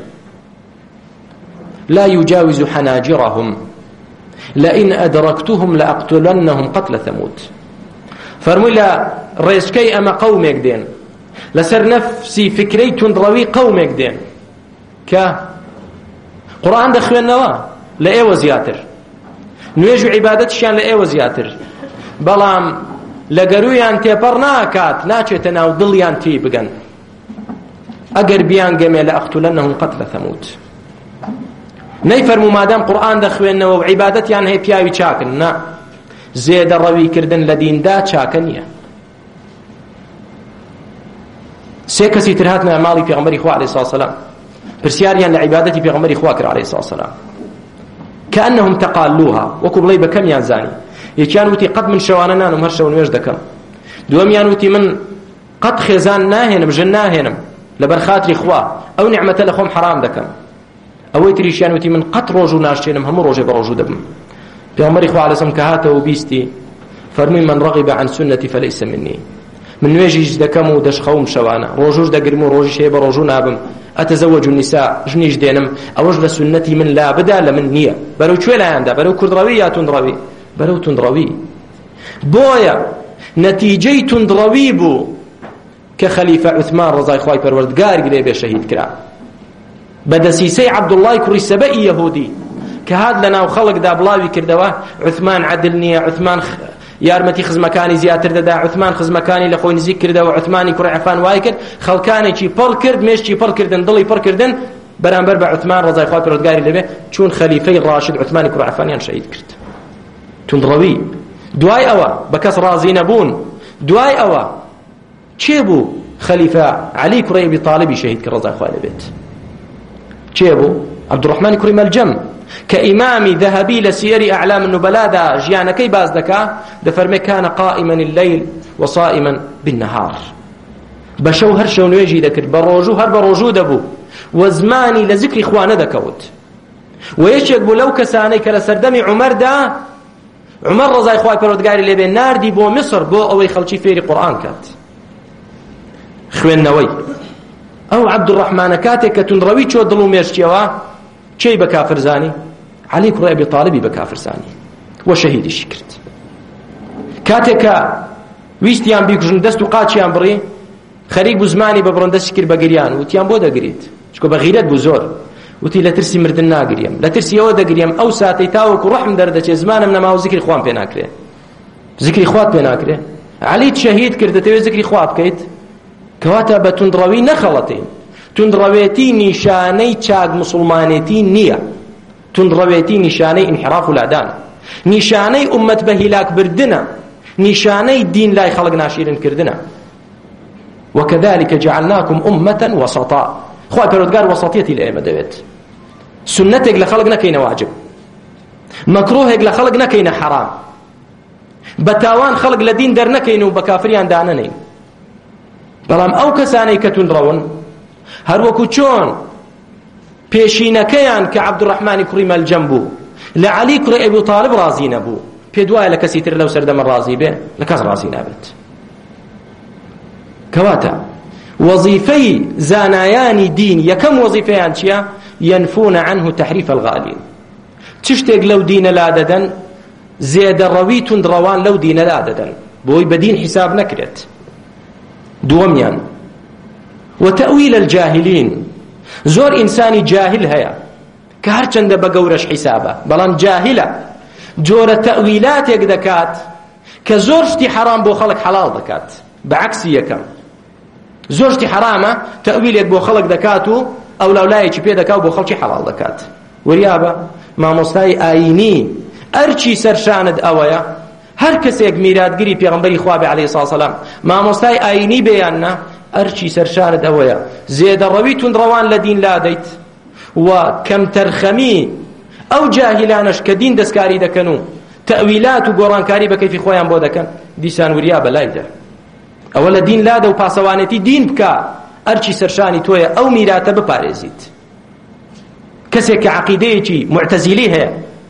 لا يجاوز حناجرهم لئن أدركتهم لأقتلنهم قتل ثمود فرمي لا ريسكي أما قومك دين لسر نفسي فكري تندروي قومك دين كا قرآن دخل النوا لأيوة زياتر نويجو عبادتشان لأيوة زياتر بلام لقرويان تيبرنا كات ناچتنا ودليان تي بقن أقر بيان قمي لأقتلنهم قتل ثمود نيفرمو مادام قرآن دخوينه وعبادتيان هي بياوي چاكن نا زيد الروي كردن لدين دا چاكنيا سيكسي ترهاتنا مالي في غمري خواه عليه الصلاة والسلام برسياريان لعبادتي في غمري خواكر عليه الصلاة والسلام كأنهم تقالوها وكبلي بكم يانزاني يكيان وتي قد من شواننا نمهرشا ونويش دكم دوام يان وتي من قد خزان ناهنم جن ناهنم لبرخاتري خواه أو نعمة لخوم حرام دكم ئەوەی تریشیان وتی من قەت ڕۆژ و ناشتێنم هەموو ڕۆژێ بە ڕۆژوو دەبم پێغەمبەری خوا عەلەیهی سەلام کە هاتەوە بیستی فەرمووی من رغب عن سنتي فليس مني من نوێژیش دەکەم و دەشخەوم شەوانە ڕۆژوش دەگرم و ڕۆژیش هەیە بە ڕۆژوو نابم ئەتەزەوەج النساء ژنیش دێنم ئەوەش لە سنەتی من لا بدا لە من نییە بەرەو کوێ لایەندا بەرەو کوردڕەوی یا توندڕەوی بەرەو توندڕەوی بۆیە نەتیجەی توندڕەوی بوو کە خەلیفە عوثمان ڕەزای خوای پەروەردگار لێ بێ شەهید کرا بدسيسي عبد الله كري سبئي يهودي كهاد لنا وخلق دا بلاوي كردوا عثمان عدلني عثمان خ... يارمتي خز مكاني زياتر دا عثمان خز مكاني لخوي نزيك كردوا عثماني كري عفان وايكر خلكاني شي بول كرد مش شي بول كردن ضلي بول كردن برانبر با عثمان رضاي خوات پروردگاري لبه چون خليفي راشد عثماني كري عفان يان شهيد كرد تندروي دواي اوا بكس رازي نبون دواي اوا چيبو خليفة علي كري ابي طالب شهيد كرد رضاي خوات لبيت چێبوو عەبدوڕەحمان کوڕی مەلجەم کە ئیمامی ذەهەبی لە سیەری ئەعلام النوبەلادا ژیانەکەی باز دەکا دەفەرمێ کانە قائما اللەیل وصائما بالنهار بەشەو هەر شەو نوێژی دەکرد بە ڕۆژوو هەر بە ڕۆژوو دەبوو و زمانی لە ذکری خوا نەدەکەوت و یەکێک بوو لەو کەسانەی کە لە سەردەمی عومەردا عومەر ڕەزای خوای پەروەردگاری لێبێ ناردی بۆ میسر بۆ ئەوەی خەڵکی فێری قورئان کات خوێندنەوەی ئەو عەبدوڕەحمانە کاتێک کە توندڕەوی چۆ دڵ و مێشکیەوە کێی بە کافرزانی عەلی کوڕی ئەبی تاڵیبی بە کافرزانی وە شەهیدیشی کرد کاتێک کە ویستیان بیکوژن دەست و قاچیان بڕی خەریک بوو زمانی بە بڕندەستی کرد بە گریان وتیان بۆ دەگریت چکۆ بە غیرەت بوو زۆر وتی لە ترسی مردن ناگریم لە ترسی ئەوە دەگریم ئەو ساتەی تاوەکو ڕەحم دەردەچێت زمانم نەماوە زیکری خوام پێ ناکرێ زیکری خوات پێ ناکرێ عەلیت شەهید کرد دەتەوێت زیکری خوا بکەیت کەواتە بە توندڕەوی نەخەڵەتین توندڕەوێتی نیشانەی چاک مسلمانێتی نییە توندڕەوێتی نیشانەی انحراف و لادانە نیشانەی ئومەت بە هیلاک بردنە نیشانەی دین لای خەڵک ناشیرن کردنە وكذلك جعلناكم أمة وسطا خوای پەروەردگار وەسەطیەتی لە ئێمە دەوێت سنەتێک لە خەڵک نەکەینە واجب مەکروهێک لە خەڵک نەکەینە حەرام بە تاوان خەڵک لە دین دەرنەکەین و بە کافریان دانەنین بەڵام ئەو کەسانەی کە توندڕەون هەروەکو چۆن پێشینەکەیان کە عەبدوڕەحمانی کوڕی مەلجەم بوو لە عەلی کوڕی ئەبی تاڵب ڕازی نەبوو پێ دوایە لە کەسی تر لەو سەردەمە ڕازی بێ لە کەس ڕازی نابێت کەواتە وظیفەی زانایانی دین یەکەم وظیفەیان چییە؟ ينفون عنه تحریف الغالین چ شتێک لەو دینە لا دەدەن زێدەڕەوی توندڕەوان لەو دینە لا دەدەن بۆی بە دین حیساب نەکرێت دووەمیان وتأویل الجاهلین زۆر ئینسانی جاهل هەیە کە هەرچەندە بە گەورەش حیسابە بەڵام جاهلە جۆرە تەویلاتێک دەکات کە زۆر شتی حەرام بۆ خەڵک حەڵاڵ دەکات بەعکسی یەکەم زۆر شتی حرامە تەویلێک بۆ خەڵک دەکات و ئەو لاولایەکی پێ دەکات و بۆ خەڵکی حەڵاڵ دەکات وریابە مامۆستای ئاینی ئەرچی سەرشانت ئەوەیە هەر کەسێک میراتگیری پێغەمبەری خوا بێ عەلەیهی سڵاتو وسەلام مامۆستای ئاینی بێیاننا ئەرچی سەرشانت ئەوەیە زێدەڕەوی توندڕەوان لە دین لادەیت و کەم تەرخەمی ئەو جاهلانش کە دین دەستکاری دەکەن و تەویلات و گۆڕانکاری بە کەیفی خۆیان بۆ دەکەن دیسان وریابە لایدە ئەوە لە دین لادە و پاسەوانێتی دین بکە ئەرچی سەرشانی تۆیە ئەو میراتە بپارێزیت کەسێک کە عەقیدەیەکی معتەزیلی هەیە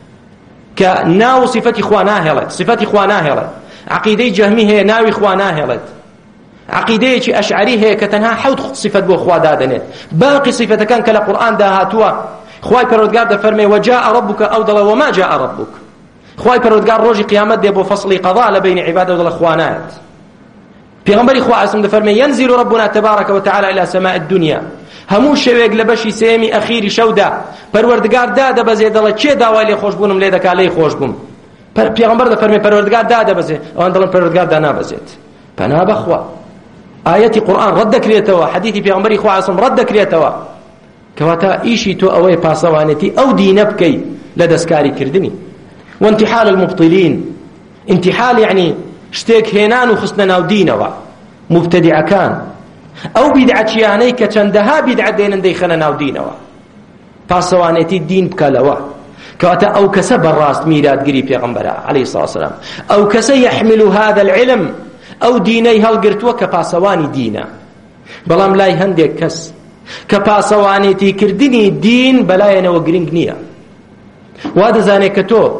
کە ناو صفەتی خوا ناهێڵێت صفەتی خوا ناهێڵێت عەقیدەی جەهمی هەیە ناوی خوا ناهێڵێت عەقیدەیەکی ئەشعەری هەیە کە تەنها حەوت صفەت بۆ خوا دادەنێت باقی صفەتەکان کە لە قورئاندا هاتووە خوای پەروەردگار دەفەرمێ وجاء ربك ئەو دەڵێ وما جاء ربك خوای پەروەردگار ڕۆژی قیامەت دێ بۆ فەسڵی قەضا لە بینی عیباد و دڵە خوا نایەت پێغەمبەری خوا عەسم دەفەرمێ ينزل ربنا تبارك وتعالى إلى سماء الدنيا هەموو شەوێک لە بەشی سێمی ئەخیری شەودا پەروەردگار دادەبەزێ دەڵێ چێ داوای لێ خۆشبوونم لێ دەکا لێی خۆش بووم پێغەمبەر دەفەرمێ پەروەردگار دادەبەزێ ئەوان دەڵێن پەروەردگار دانابەزێت پەنا بەخوا ئاەتی قورئان ڕەت دەکرێتەوە حەدیثی پێغەمبەری خوا عەسم ڕەت دەکرێتەوە کەواتە ئیشی تۆ ئەوەی پاسەوانێتی ئەو دینە بکەی لە دەستکاری کردنی وانتحال المبطلين انتحال يعني شتێک هێنان و خستنە ناو دینەوە مبتەدیعەکان ئەو بیدعەتیانەی کە چەندەها بیدعەت دێنن دەیخەنە ناو دینەوە پاسەوانێتی دین بکەلەوە کەواتە ئەو کەسە بەڕاست میراتگیری پێغەمبەرە عەلەیهی سڵاتو وسەلام ئەو کەسە يحمل هذا العلم ئەو دینەی هەڵگرتووە کە پاسەوانی دینە بەڵام لای هەندێک کەس کە پاسەوانێتی کردنی دین بەلایەنەوە گرنگ نییە وا دەزانێت کە تۆ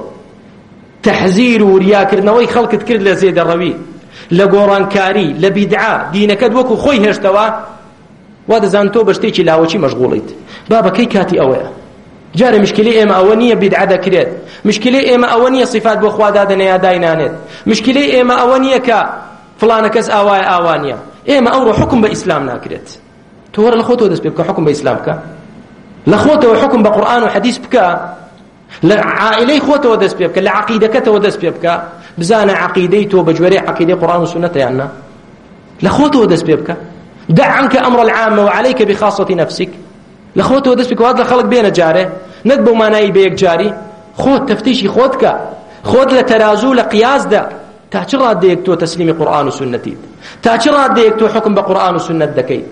تەحزیر و ریاکردنەوەی خەڵکت کرد لە زێدەڕەوی لە گۆڕانکاری لە بیدعا دینەکەت وەکو خۆی هێشتەوە وا دەزان تۆ بە شتێکی لاوەچی مەشغوڵیت بابەکەی کاتی ئەوەیە جارە مشکلی ئێمە ئەوە نییە بیدعا دەکرێت مشکلی ئێمە ئەوە نییە صفات بۆ خوا دادەنێ یا داینانێت مشکلی ئێمە ئەوە نییە کە فڵانە کەس ئاوایە ئاوانیە ئێمە ئەوڕۆ حکم بە ئیسلام ناکرێت تۆ وەرە لە خۆتەوە دەست پێ بکە حکم بە ئیسلام بکە لە خۆتەوە حکم بە قورئان و حەدیث بکە لە عائلەی خۆتەوە دەست پێ بکە لە عەقیدەکەتەوە دەست پێ بکە بزانە عەقیدەی تۆ بە گوێرەی عەقیدەی قورئان و سونەتە یان نا لە خۆتەوە دەست پێ بکە دع عنك أمر العامة وعليك بخاصة نفسك لە خۆتەوە دەست پێ بکە وات لە خەڵک بێنە جارێ نەک بەو مانایی بە یەک جاری خۆت تەفتیشی خۆت کە خۆت لە تەرازوو لە قیاسدا تا چ ڕادەیەک تۆ تەسلیمی قورئان و سونەتیت تا چ ڕادەیەک تۆ حکم بە قورئان و سونەت دەکەیت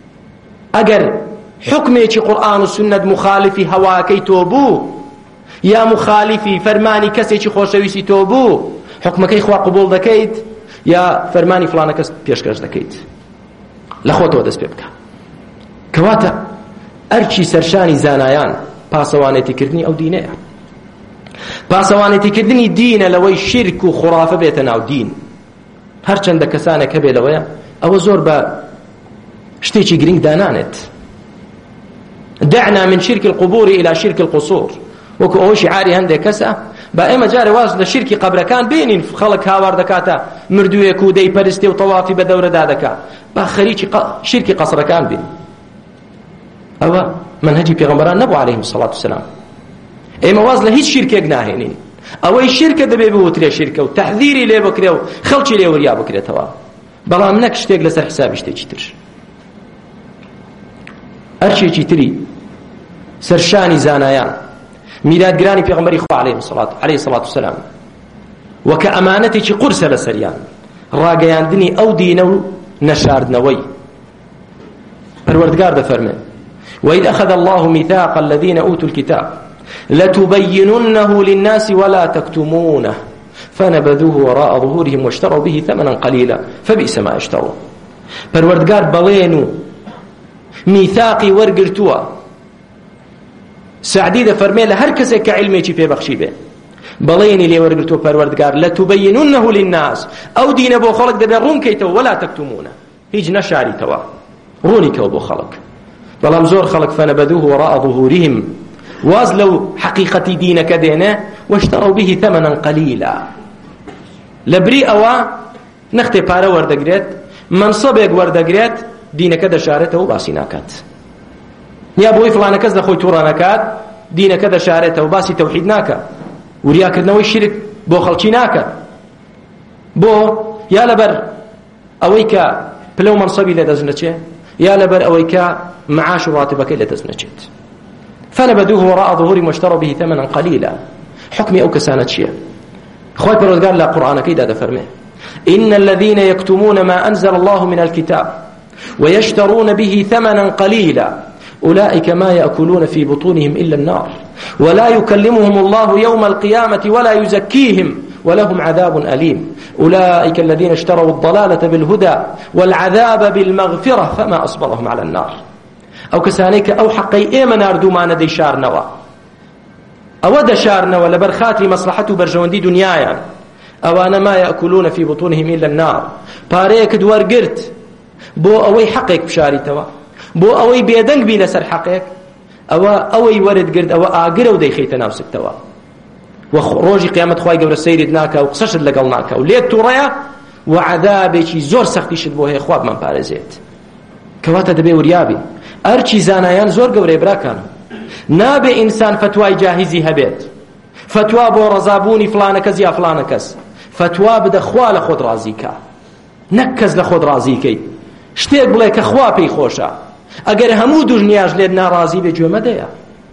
ئەگەر حکمێکی قورئان و سونەت مخالفی هەواکەی تۆ بوو یا مخالفی فەرمانی کەسێکی خۆشەویستی تۆ بوو حکمەکەی خوا قبول دەکەیت یا فەرمانی فلانە کەس پێشکەش دەکەیت لە خۆتەوە دەست پێ بکە کەواتە ئەرکی سەرشانی زانایان پاسەوانێتیکردنی ئەو دینەیە. پاسەوانێتیکردنی دینە لەوەی شیرک و خوڕافە بێتە ناو دین. هەرچەندە کەسانێک هەبێ لەوەیە ئەوە زۆر بە شتێکی گرنگ دانانێت. دعنا من شرك القبور إلى شرك القصور، وەکو ئەوە شیعاری هەندێک کەسە با ئێمە جارێ واز لە شیرکی قەبرەکان بێنین، خەڵک هاوار دەکاتە مردوویەک و دەیپەرستێ و تەوافی بە دەورەدا دەکات، با خەریکی شیرکی قەسرەکان بین. ئەوە منهەجی پێغەمبەران نەبوو عەلەیهیمۇ الصەلاة وەسەلام. ئێمە واز لە هیچ شیرکێک ناهێنین، ئەوەی شیرکە دەبێ بوترێ شیرکە و تەحذیری لێ بکرێ و خەڵکی لێ وریا بکرێتەوە، بەڵام نەک شتێک لەسەر حسابی شتێکی تر. ئەرشێکی تری سەرشانی زانایان میلادگرانی پێغەمبەری خوا عەلەیهی الصەلاة وەسەلام وەکە ئەمانەتێکی قورسە لەسەریان، ڕاگەیاندنی ئەو دینە و نەشاردنەوەی. پەروەردگار دەفەرمێ وإذ أخذ الله ميثاق الذين أوتوا الكتاب لتبيننه للناس ولا تكتمونه فنبذوه وراء ظهورهم واشتروا به ثمنا قليلا فبئس ما يشترون. پەروەردگار بەڵێن و میثاقی وەرگرتووە. سعدی دەفەرمێ لە هەر کەسێک کە عیلمێکی پێبەخشی بێ بەڵێنی لێ وەرگرتووە پەروەردگار لەتوبەینونەه للناس، ئەو دینە بۆ خەڵک دەبێ ڕوونکەیتەوە وەلا تەکتومونە، هیچ نەشاریتەوە، ڕوونیکەوە بۆ خەڵک. بەڵام زۆر خەڵک فەنەبەذوه وراء ظهورهم، واز لەو حەقیقەتی دینەکە دێنێ واشتروا به ثمنا قليلا، لەبری ئەوە نەختێ پارە وەردەگرێت، منسەبێک وەردەگرێت، دینەکە دەشارێتەوە و باسی ناکات. یا بۆی فڵانە کەس دەخۆی تووڕەنەکات دینەکە دەشارێتەوە، باسی تەوحید ناکات، وریاکردنەوەی شرک بۆ خەڵکی ناکات. بۆ یا لەبەر ئەوەی کە پلە و منسەبی لێ دەستنەچێ، یا لەبەر ئەوەی کە معاش و ڕاتبەکەی لێ دەستنەچێت. فنبذوه وراء ظهورهم واشتروا به ثمنا قليلا. حكمي أو كسانة شيء خوي پروردگار لا قرآن كيدا دفرمه إن الذين يكتمون ما أنزل الله من الكتاب ويشترون به ثمنا قليلا أولئك ما يأكلون في بطونهم إلا النار ولا يكلمهم الله يوم القيامة ولا يزكيهم ولهم عذاب أليم أولئك الذين اشتروا الضلالة بالهدى والعذاب بالمغفرة فما أصبرهم على النار. أو كسانيك أو حقي إيما ناردو ما ندي شارنوا أو دشارنوا لبرخاتي مصلحته برجواندي دنيايا أو أنا ما يأكلون في بطونهم إلا النار باريك دوار قرت بو أوي حقك بشاري توا بو أوي بيدنك بي لسر حقك أو أوي ورد قرت أو آقر ودي خيت نفسك توا وروجي قيامة خواهي قبر السيدناك وقصشد لقلناك وليت توريا وعذابك زور سختي شد بوهي خواب من بارزيت كواتا دبي وريابي أرچی زانایان زۆر گەورەی براکان نابێ ئینسان فتوای جاهزی هەبێت فتوا بۆ ڕەزابوونی فلانە کەس یا فلانە کەس فتوا بدە خوا لە خۆت ڕازیکە نەک کەس لە خۆت ڕازیکەی شتێک بڵێ کە خوا پێی خۆشە ئەگەر هەموو دژنیاش لێت ناڕازی بێ گوێ مەدەیە.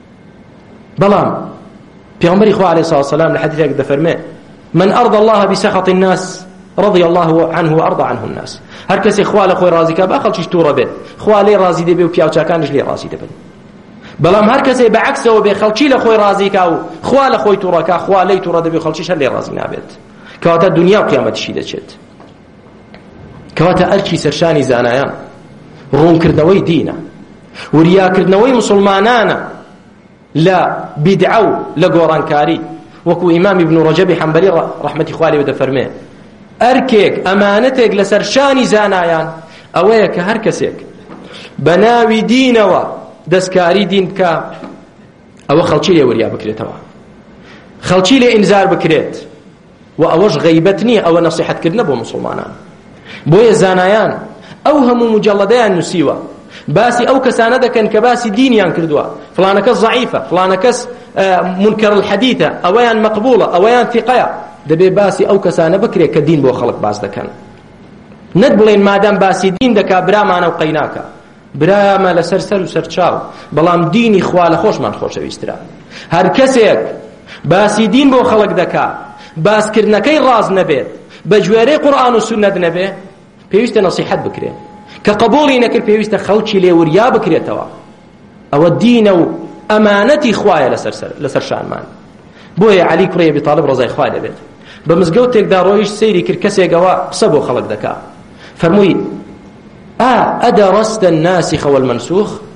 بەڵام پێغەمبەری خوا عەلەیهی سەڵاتو وسەلام لە حەدیثێک دەفەرمێ من أرضى الله بسخط الناس رضي الله عنه وأرضى عنه الناس. هر کسی خوا لە خۆی ڕازیکە با خەڵکیش تووڕە بێت خوا لێ ڕازی دەبێ و پیاوچاکانش لێ ڕازی دەبن. بەڵام هەر کەسێ بەعەکسەوە بێ خەڵکی لە خۆی ڕازیکە و خوا لە خۆی تووڕەکە خوا لێی تووڕە دەبێ و خەڵکیش هەر لێ ڕازی نابێت کەواتە دنیا و قیامەتیشی دەچێت. کەواتە ئەرکی سەرشانی زانایان ڕوونکردنەوەی دینە وریاکردنەوەی مسلمانانە لە بیدعە و لە گۆڕانکاری وەکو ئیمام ابن ڕەجەبی حەنبەلی ڕەحمەتی خوا لێ دەفەرمێ ئەرکێک ئەمانەتێک لەسەر شانی زانایان ئەوەیە کە هەر کەسێک بە ناوی دینەوە دەستکاری دین بکە ئەوە خەڵکی لێ وریا بکرێتەوە خەڵکی لێ ئینزار بکرێت و ئەوەش غەیبەت نییە ئەوە نەسیحەتکردنە بۆ مسلمانان. بۆیە زانایان ئەو هەموو مجەڵەدەیان نووسیوە باسی ئەو کەسانە دەکەن کە باسی دینیان کردووە فلانە کەس ضەعیفە فلانە کەس منکەر الحەدیثە ئەوەیان مەقبوڵە ئەوەیان ثیقەیە دەبێ باسی ئەو کەسانە بکرێت کە دین بۆ خەڵک باس دەکەن. نەت بڵێن مادام باسی دین دەکا برامانە و قەیناکە برامە لەسەر سەر و سەرچاو بەڵام دینی خوا لە خۆشمان خۆشەویسترا. هەر کەسێک باسی دین بۆ خەڵک دەکا باسکردنەکەی ڕاز نەبێت بە گوێرەی قورئان و سونەت نەبێ پێویستە نەسیحەت بکرێت کە قبوڵی نەکرد پێویستە خەڵکی لێ وریا بکرێتەوە. ئەوە دینە و ئەمانەتی خوایە لەسەر شانمان. بۆیە عەلی کوڕی ئەبی تاڵب ڕەزای خوا دەبێت بە مزگەوتێکدا ڕۆیشت سەیری کرد کەسێکەوە قسە بۆ خەڵک دەکا فەرمووی ئا ئەدەڕەستە الناسخ والمەنسوخ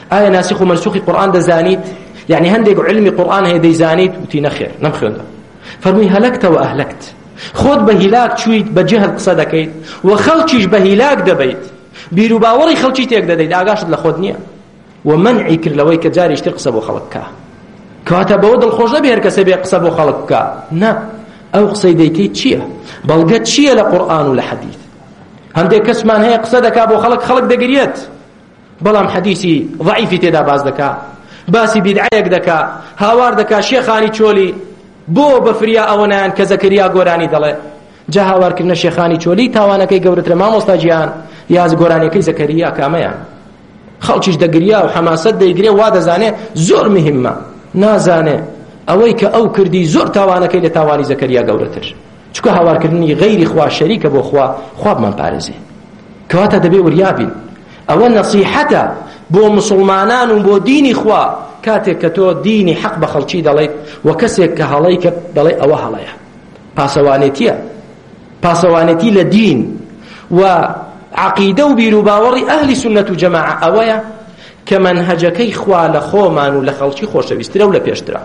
ئایا ناسخ و منسوخی قورئان دەزانیت؟ یعنی هەندێک علمی قورئان هەیە دەیزانیت؟ وتی نەخێر نەمخوێندا. فەرمووی هەلەکتە و ئەهلەکت، خۆت بە هیلاک چوویت، بە جەهل قسە دەکەیت و خەڵکیش بە هیلاک دەبیت، بیر و باوەڕی خەڵکی تێک دەدەیت، ئاگاشت لە خۆت نییە و منعی کرد لەوەی کە جاریشتر قسە بۆ خەڵک بکە. کەواتە بەوە دڵخۆش نەبێ هەر کەسە بێ قسە بۆ خەڵک بکە، نا، ئەو قسەی دەیکەیت چییە؟ بەڵگەت چییە لە قورئان و لە حەدیث؟ هەندێک کەسمان هەیە قسە دەکا بۆ خەڵک، خەڵک دەگرێت، بەڵام حەدیثی ضعیفی تێدا باز دەکا، باسی بیدعەیەک دەکا، هاوار دەکا شێخانی چۆلی، بۆ بەفریا ئەوە نایان کە زەکەریا گۆرانی دەڵێ. جا هاوارکردنە شێخانی چۆلی تاوانەکەی گەورەترە مامۆستا گیان، یا گۆرانیەکەی زەکەریا کامەیان؟ خەڵکیش دەگریا و حەماسەت دەیگرێ، وا دەزانێ زۆر مهمە، نازانێ ئەوەی کە ئەو کردی زۆر تاوانەکەی لە تاوانی زەکەریا گەورەتر، چونکە هاوارکردنی غەیری خوا شەریکە بۆ خوا، خوا بمان پارێزێ. کەواتە دەبێ وریابین ئەوە نەسیحەتە بۆ مسلمانان و بۆ دینی خوا، کاتێک کە تۆ دینی حەق بە خەڵکی دەڵێیت و کەسێک کە هەڵەی کە دەڵێ ئەوە هەڵەیە. پاسەوانێتیە، پاسەوانێتی لە دین و عەقیدە و بیر و باوەڕی ئەهلی سونەت و جەماعە ئەوەیە کە مەنهەجەکەی خوا لە خۆمان و لە خەڵکی خۆشەویسترە و لە پێشترە،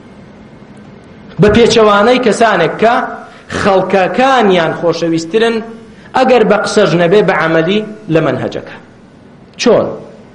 بە پێچەوانەی کەسانێک کە خەڵکەکانیان خۆشەویسترن ئەگەر بە قسەش نەبێ بە عەمەلی لە مەنهەجەکە. چۆن؟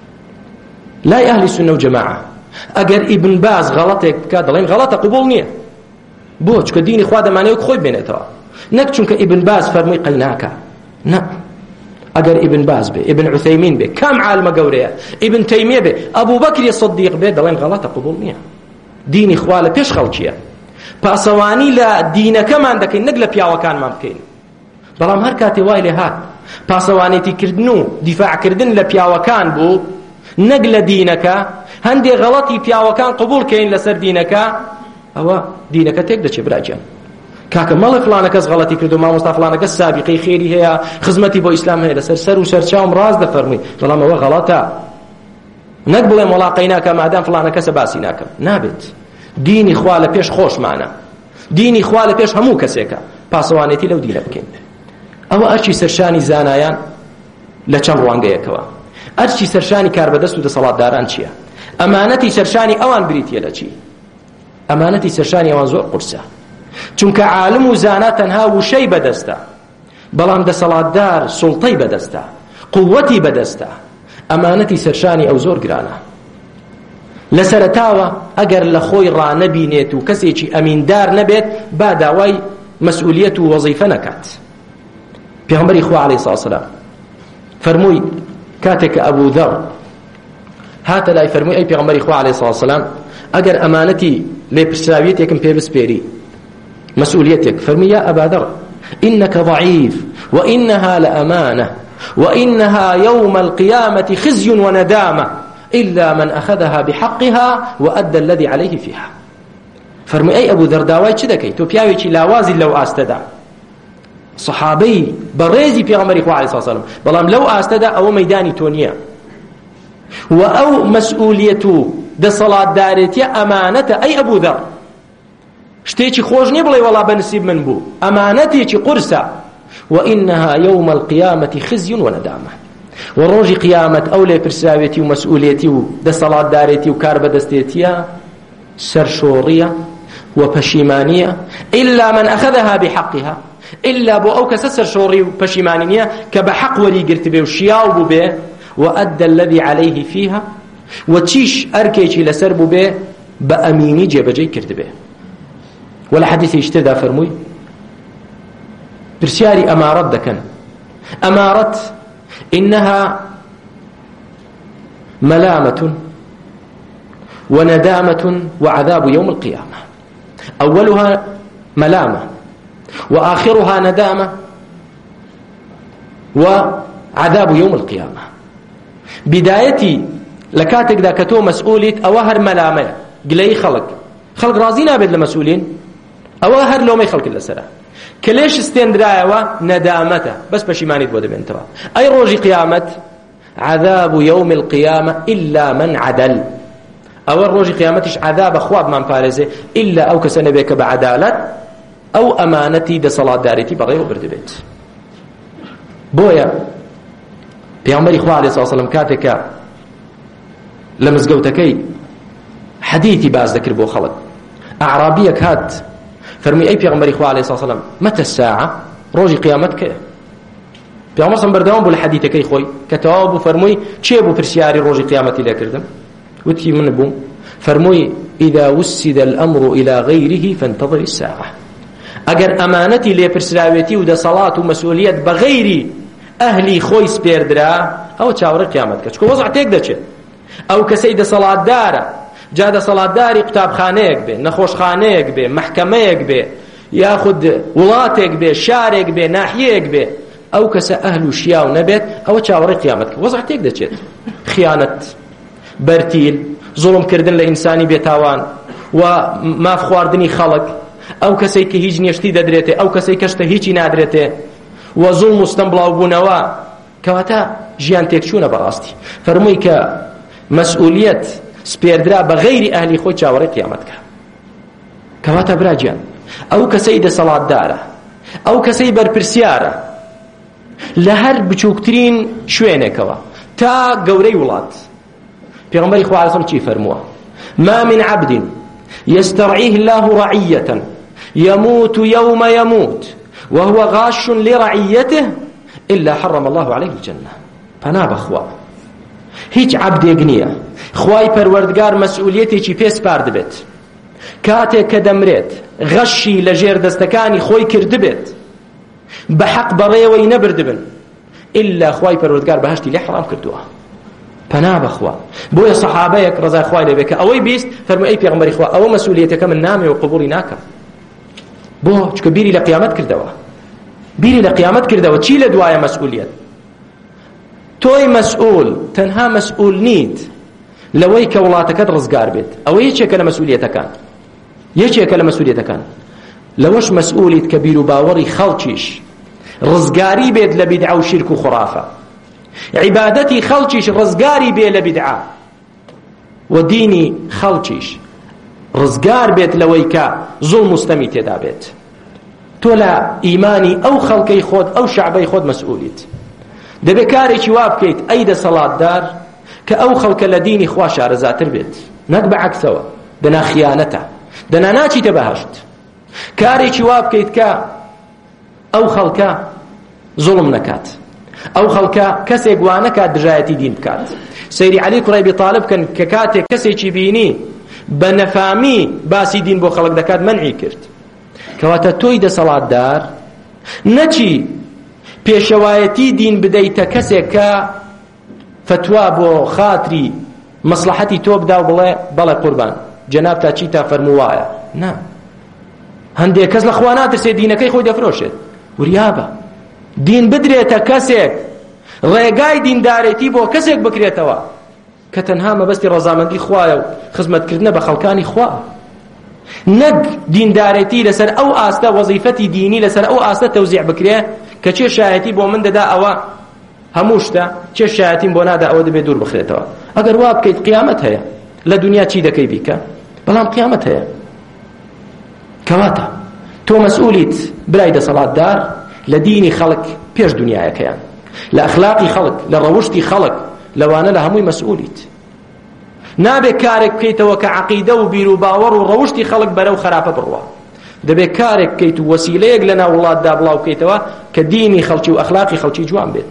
لای ئەهلی سونە و جەماعە ئەگەر ئیبن باز غەڵەتێک بکات دەڵێن غەڵەتە، قبوڵ نییە. بۆ؟ چونکە دینی خوا دەمانەوێت خۆی بێنێتەوە، نەک چونکە ئیبن باز فەرمووی قەیناکە. نە، ئەگەر ئیبن باز بێ، ئیبن عوثەیمین بێ، کام عالمە گەورەیە، ئیبن تەیمیە بێ، ئەبوو بەکری سەدیق بێ، دەڵێن غەڵەتە، قبوڵ نییە. دینی خوا لە پێش خەڵکیە. پاسەوانی لە دینەکەمان دەکەین، نەک لە پیاوەکانمان بکەین. بەڵام هەر کاتێ وای لێ هات پاسەوانێتی کردن و دیفاعکردن لە پیاوەکان بوو، نەک لە دینەکە، هەندێک غەڵەتی پیاوەکان قبوڵ کەین لەسەر دینەکە، ئەوە دینەکە تێک دەچێ براجان. کاکە مەڵێ فڵانە کەس غەڵەتی کرد و مامۆستا فڵانە کەس سابقەی خێری هەیە، خزمەتی بۆ ئیسلام هەیە، لەسەر سەر و سەرچاوم ڕاست دەفەرمووی، بەڵام ئەوە غەڵەتە. نەک بڵێم وەڵا قەیناکە مادام فڵانە کەسە باسی ناکەم، نابێت. دینی خوا لە پێش خۆشمانە، دینی خوا لە پێش هەموو کەسێکە، پاسەوانێتی لەو دینە بکەین. ئەوە ئەرچی سەرشانی زانایان لە چەند ڕوانگەیەکەوە. ئەرچی سەرشانی کاربەدەست و دەسەڵاتداران چییە؟ ئەمانەتی سەرشانی ئەوان بریتیە لە چی؟ ئەمانەتی سەرشانی ئەوان زۆر قورسە، چونکە عالم و زانا تەنها وشەی بەدەستە، بەڵام دەسەڵاتدار سوڵتەی بەدەستە، قووەتی بەدەستە. ئەمانەتی سەرشانی ئەو زۆر گرانە. لە سەرەتاوە ئەگەر لە خۆی ڕانەبینێت و کەسێکی ئەمیندار نەبێت، با داوای مەسئولیەت و وەزیفە نەکات. پێغەمبەری خوا عەلەیهی سڵاتو وسەلام فەرمووی کاتێک کە ئەبوو دەڕ هاتە لای فەرمووی ئەی پێغەمبەری خوا عەلەیهی سڵاتو وسەلام، ئەگەر ئەمانەتی لێپرسراویەتێکم پێ بسپێری، مەسئولیەتێک، فەرمووی یا ئەبا دەڕ إنك ضعيف وإنها لأمانة وإنها يوم القيامة خزي وندامة إلا من أخذها بحقها وأدى الذي عليه فيها. فرمي أي أبو ذر داوای چ دەکەی؟ تۆ پیاوێکی لاوازی لەو ئاستەدا، صحابەی بەڕێزی پێغەمبەری خوا عەلەیهی سڵاتو وسەلام، بەڵام لەو ئاستەدا ئەوە مەیدانی تۆ نییە و ئەو مەسئولیەت و دەسەڵاتدارێتیە ئەمانەتە. ئەی ئەبوو ذەر، شتێکی خۆش نییە بڵێ وەڵا بەنسیب من بوو، ئەمانەتێکی قورسە. وإنها يوم القيامة خزي وندامة، وڕۆژی قیامەت ئەو لێپرسراوێتی و مەسئولیەتی و دەسەڵاتدارێتی و کاربەدەستێتیە سەرشۆڕیە و پەشیمانیە. إلا من أخذها بحقها، إلا بۆ ئەو کەسە سەرشۆڕی و پەشیمانی نییە کە بە حەق وەریگرت بێ و شیاو بوو بێ، وأدى الذي عليه فيها، و چیش ئەرکێکی لەسەر بوو بێ بە ئەمینی جێبەجێی کرد بێ. وە لە حەدیثی شتردا فەرمووی پرسیاری ئەمارەت دەکەن. ئەمارەت إنها ملامة وندامة وعذاب يوم القيامة. أولها ملامة وآخرها ندامة وعذاب يوم القيامة. بدايتي لكاتك دا كتو مسؤوليت أوهر ملامة قلي خلق خلق رازينا بيد المسؤولين أوهر لو ما يخلق الأسرة كليش استندرايا ندامته بس بشيمانيت بوده بنتوا. أي روجي قيامة عذاب يوم القيامة إلا من عدل. أول روجي قيامتش عذاب خواب من فارزه إلا أو كسنة بك بعدالة أو أمانتي دا صلاة دارتي بغير برد بيت. بويا پیامبری خوا علیه الصلاة والسلام کاتێکە لە مزگەوتەکەی حەدیثی باز دەکرد بۆ خەڵک. ئەعرابیەک هات فەرمووی ئەی پێغەمبەری خوا عەلەیهی سڵام سەلام مەتە الساعە، ڕۆژی قیامەت کەیە؟ پێغەمبەر سەلام بەردەوام بوو لە حەدیثەکەی خۆی کە تەواو بوو فەرمووی چێ بوو پرسیاری ڕۆژی قیامەتی لێکردم؟ وتی من بووم. فەرمووی إذا وسد الأمر إلى غيره فانتظر الساعة. ئەگەر ئەمانەتی لێپرسراوێتی و دەسەڵات و مەسئولیەت بە غەیری ئەهلی خۆی سپێردرا ئەوە چاوەڕێی قیامەت کە چکە وەزع تێک دەچێت. ئەو کەسەی دەسەڵاتدارە، جا دەسەڵاتداری قوتابخانەیەک بێ، نەخۆشخانەیەک بێ، مەحکەمەیەک بێ، یاخود وڵاتێک بێ، شارێک بێ، ناحیەیەک بێ، ئەو کەسە ئەهل و شیاو نەبێت ئەوە چاوەڕێی قیامەت کە وەزع تێک دەچێت. خیانەت، بەرتیل، زوڵمکردن لە ئینسانی بێتاوان و ماف خواردنی خەڵک، ئەو کەسەی کە هیچ نیشتی دەدرێتێ، ئەو کەسەی کەشتە هیچی نادرێتێ، و زوڵم و ستەم بڵاو بوونەوە، کەواتە ژیان تێکچوونە بەڕاستی. فەرمووی کە مەسئولیەت سپێردرا بە غەیری ئەهلی خۆی چاوەڕێی قیامەتکە. کەواتە براگیان ئەو کەسەی دەسەڵاتدارە، ئەو کەسەی بەرپرسیارە لە هەر بچووکترین شوێنێکەوە تا گەورەی وڵات. پێغەمبەری خوا عەلەیهی سڵام چی فەرمووە؟ ما من عبد يسترعيه الله رعية يموت يوم يموت وهو غاش لرعيته إلا حرم الله عليه الجنة. پنا بخوا هیچ عبدێک نییە خوای پەروەردگار مەسئولیەتێکی پێ سپاردبێت، کاتێک کە دەمرێت غەشی لە ژێر دەستەکانی خۆی کردبێت، بە حەق بەڕێوەی نەبردبن، ئللا خوای پەروەردگار بەهەشتی لێ حرام کردووە. پنا بخوا. بۆیە سەحابەیەک ڕەزای خوای لێ بێ کە ئەوەی بیست فەرمووی ئەی پێغەمبەری خوا ئەوە مەسئولیەتەکە من نامێ و قبوڵی ناکەم. بۆ چکە بیری لە قیامەت کردەوە، بیری لە قیامەت کردەوە. چی لە دوایە مەسئولیەت؟ تۆی مەسئول تەنها مەسئول نیت لەوەی کە وڵاتەکەت ڕزگار بێت، ئەوە یەکێکە لە مەسئولیەتەکان، یەکێکە لە مەسئولیەتەکان. لەوەش مەسئولیت کە بیر و باوەڕی خەڵکیش ڕزگاری بێت لە بیدعە و شیرک و خوڕافە، عیبادەتی خەڵکیش ڕزگاری بێ لە بیدعە، و دینی خەڵکیش ڕزگار بێت لەوەی کە زوڵم و ستەمی تێدا بێت. تۆ لە ئیمانی ئەو خەڵکەی خۆت، ئەو شەعبەی خۆت مەسئولیت. دەبێت کارێکی وا بکەیت ئەی دەسەڵاتدار کە ئەو خەڵکە لە دینی خوا شارەزاتر بێت، نەک بەعەکسەوە دەنا خیانەتە، دەنا ناچیتە بەهەشت. کارێکی وا بکەیت کە ئەو خەڵکە زوڵم نەکات، ئەو خەڵکە کەسێک وا نەکات دژایەتی دین بکات. سەیری عەلی کوڕی ئەبی تاڵب بکەن کە کاتێک کەسێکی بینی بە نەفامی باسی دین بۆ خەڵک دەکات مەنعی کرد. کەواتە تۆی دەسەڵاتدار نەچی پێشەوایەتی دین بدەیتە کەسێک کە فتوا بۆ خاتری مەسلحەتی تۆ بدا و بڵێ بەڵێ قوربان جەناب تا چی تا فەرمووایە. نا، هەندێک کەس لە خوا ناترسێ دینەکەی خۆی دەفرۆشێت. وریابە دین بدرێتە کەسێک، ڕێگای دیندارێتی بۆ کەسێک بکرێتەوە کە تەنها مەبەستی ڕەزامەندی خوایە و خزمەتکردنە بە خەڵکانی خوا، نەک دیندارێتی لەسەر ئەو ئاستە وەزیفەتی دینی لەسەر ئەو ئاستە تەوزیع بکرێ کە چێ شایەتی بۆ من دەدا ئەوە هەموو شتە، چێ شایەتیم بۆ نادا ئەوە دەبێت دوور بخرێتەوە. ئەگەر وا بکەیت قیامەت هەیە، لە دنیا چی دەکەی بیکە، بەڵام قیامەت هەیە. کەواتە تۆ مەسئولیت برای دەسەڵاتدار لە دینی خەڵک پێش دنیایەکەیان، لە ئەخلاقی خەڵک، لە ڕەوشتی خەڵک، لەوانە لە هەمووی مەسئولیت. نابێت کارێک بکەیتەوە کە عەقیدە و بیر و باوەڕ و ڕەوشتی خەڵک بەرەو خراپە بڕوا. دەبێت کارێک بکەیت و وەسیلەیەک لە ناو وڵاتدا بڵاو بکەیتەوە کە دینی خەڵکی و ئەخلاقی خەڵکی جوان بێت.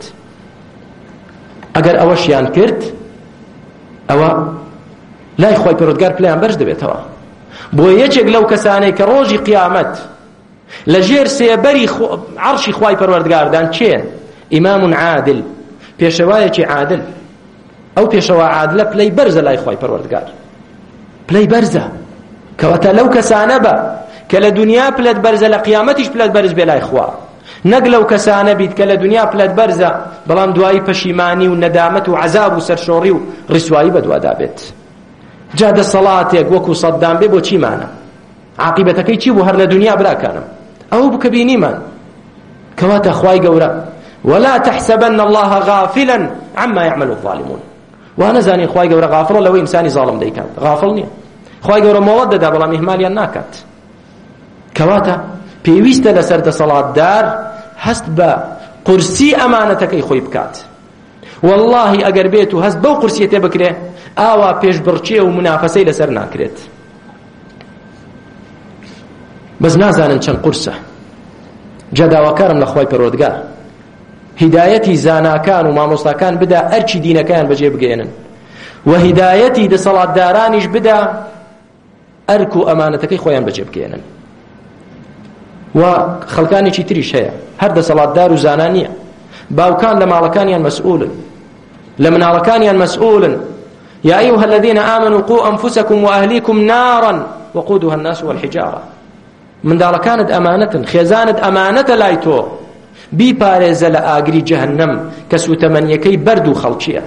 ئەگەر ئەوەشیان کرد ئەوە لای خۆی پەروەردگار پلیان بەرز دەبێتەوە. بۆ یەکێک لەو کەسانەی کە ڕۆژی قیامەت لە ژێر سێبەری عەرشی خوای پەروەردگاردان چێن؟ ئیمام عادل، پێشەوایەکی عادل. ئەو پێشەوا عادلە پلەی بەرزە لای خوای پەروەردگار، پلەی بەرزە. کەواتە لەو کەسانە بە کە لە دنیا پلەت بەرزە لە قیامەتیش پلەت بەرز بێ لای خوا، نەک لەو کەسانە بیت کە لە دنیا پلەت بەرزە بەڵام دوایی پەشیمانی و نەدامەت و عەزاب و سەرشۆڕی و ڕیسوایی بەدوادا بێت. جا دەسەڵاتێک وەکو سەدام بێ بۆ چیمانە؟ عاقیبەتەکەی چی بوو هەر لە دنیا براکانم؟ ئەوە بکە بینیمان. کەواتە خوای گەورە ولا تحسبن الله غافلا عما يعمل الظالمون. وانەزانی خوای گەورە غافڵە لەوەی ئینسانی زاڵم دەیکات، غافڵ نییە. خوای گەورە مۆڵەت دەدا بەڵام ئیهمالیان ناکات. کەواتە پێویستە لەسەر دەسەڵاتدار هەست بە قورسی ئەمانەتەکەی خۆی بکات والله ئەگەر بێت و هەست بەو قورسیە تێ بکرێ ئاوا پێشبڕچێ و منافەسەی لەسەر ناکرێت. بەس نازانن چەند قورسە. جا داواکارم لە خوای پەروەردگار هیدایەتی زاناکان و مامۆستاکان بدا ئەرچی دینەکەیان بەجێ بگێنن و هیدایەتی دەسەڵاتدارانیش بدا ئەرک و ئەمانەتەکەی خۆیان بەجێ بگێنن. و خەڵکانێکی تریش هەیە هەر دەسەڵاتدار و زانا نییە، باوکان لە ماڵەکانیان مەسئولن، لە مناڵەکانیان مەسئولن. يا أيها الذين آمنوا قوا أنفسكم وأهليكم نارا وقودها الناس والحجارة. من داڵەکانت ئەمانەتن، خێزانت ئەمانەتە لای تۆ، بیپارێزە لە ئاگری جەهەنەم کە سوتەمەنیەکەی بەرد و خەڵکییە.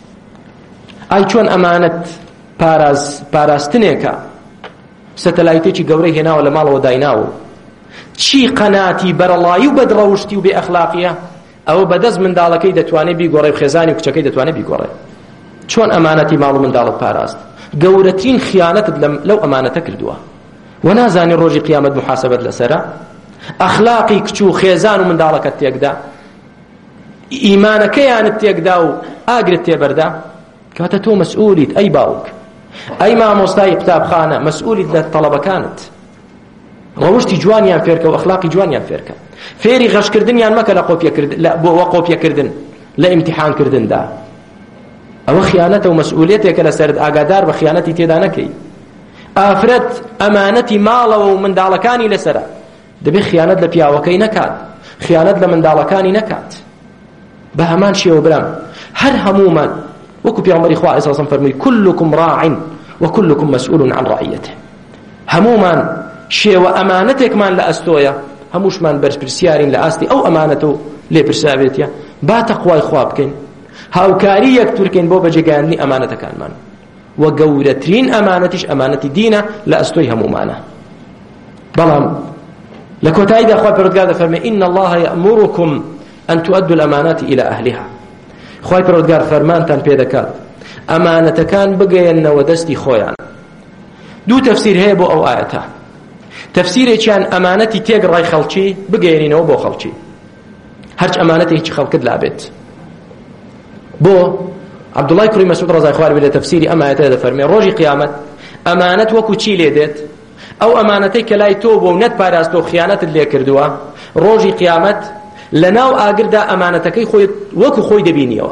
ئای چۆن ئەمانەت پاراز پاراستنێکە، سەتەلایتێکی گەورەی هێناوە لە ماڵەوە دایناوە، چی قەناتی بەرەڵایی و بەدڕەوشتی و بێ ئەخلاقیە، ئەوە بەدەست منداڵەکەی دەتوانێت بیگۆڕێ و خێزانی و کچەکەی دەتوانێت بیگۆڕێ. چۆن ئەمانەتی ماڵ و منداڵت پاراست؟ گەورەترین خیانەتت لەو ئەمانەتە کردووە و نازانی ڕۆژی قیامەت محاسەبەت لەسەرە. ئەخلاقی کچ و خێزان و منداڵەکەت تێکدا، ئیمانەکەیانت تێکدا و ئاگرت تێبەردا، کەواتە تۆ مەسئولیت ئەی باوک، ئەی مامۆستای قوتابخانە، مەسئولیت لە تەڵەبەکانت. ڕەوشتی جوانیان فێرکە و ئەخلاقی جوانیان فێرکە. فێری غەشکردنیان مەکە لە قۆپیەکردن بۆ قۆپیەکردن لە ئیمتیحانکردندا. ئەوە خیانەتە و مەسئولیەتێکە لەسەرت، ئاگادار بە خیانەتی تێدا نەکەی. ئافرەت ئەمانەتی ماڵەوە و منداڵەکانی لەسەرە، دەبێت خیانەت لە پیاوەکەی نەکات، خیانەت لە منداڵەکانی نەکات. بە هەمان شێوە برام هەر هەمومان وەکو پێغەمبەری خوا عەلەیهی سەلام فەرمووی كلكم راع وكلكم مسؤول عن رعيته. هەمومان شێوە ئەمانەتێکمان لە ئەستۆیە، هەمووشمان بەرپرسیارین لە ئاستی ئەو ئەمانەتە و لێپرسابێتیە. با تەقوای خوا بکەین، هاوکاری یەکتر بکەین بۆ بەجێگەیاندنی ئەمانەتەکانمان. و گەورەترین ئەمانەتیش ئەمانەتی دینە لە ئەستۆی هەمومانە. بەڵام لە کۆتاییدا خوا پەروەردگار دەفەرمێ إن الله يأمركم أن تؤدوا الأمانات إلى أهلها. خوای پەروەردگار فەرمانتان پێ دەکات ئەمانەتەکان بگەیەنەوە دەستی خۆیان. دوو تەفسیر هەیە بۆ ئەو ئاەتە. تەفسیرێکیان ئەمانەتی تێگڕای خەڵکی بگەیەنینەوە بۆ خەڵکی، هەرچ ئەمانەتێکی خەڵکت لابێت. بۆ عەبدوڵای کوڕی مەسعود ڕەزای خوار بێ لە تەفسیری ئەم ئاەتە دەفەرمێ ڕۆژی قیامەت ئەمانەت وەکو چی لێ دێت؟ ئەو ئەمانەتەی کە لای تۆ بۆ نەت پاراستۆ خیانەتت لێ کردووە، ڕۆژی قیامەت لە ناو ئاگردا ئەمانەتەکەی خۆی وەکو خۆی دەبینیەوە.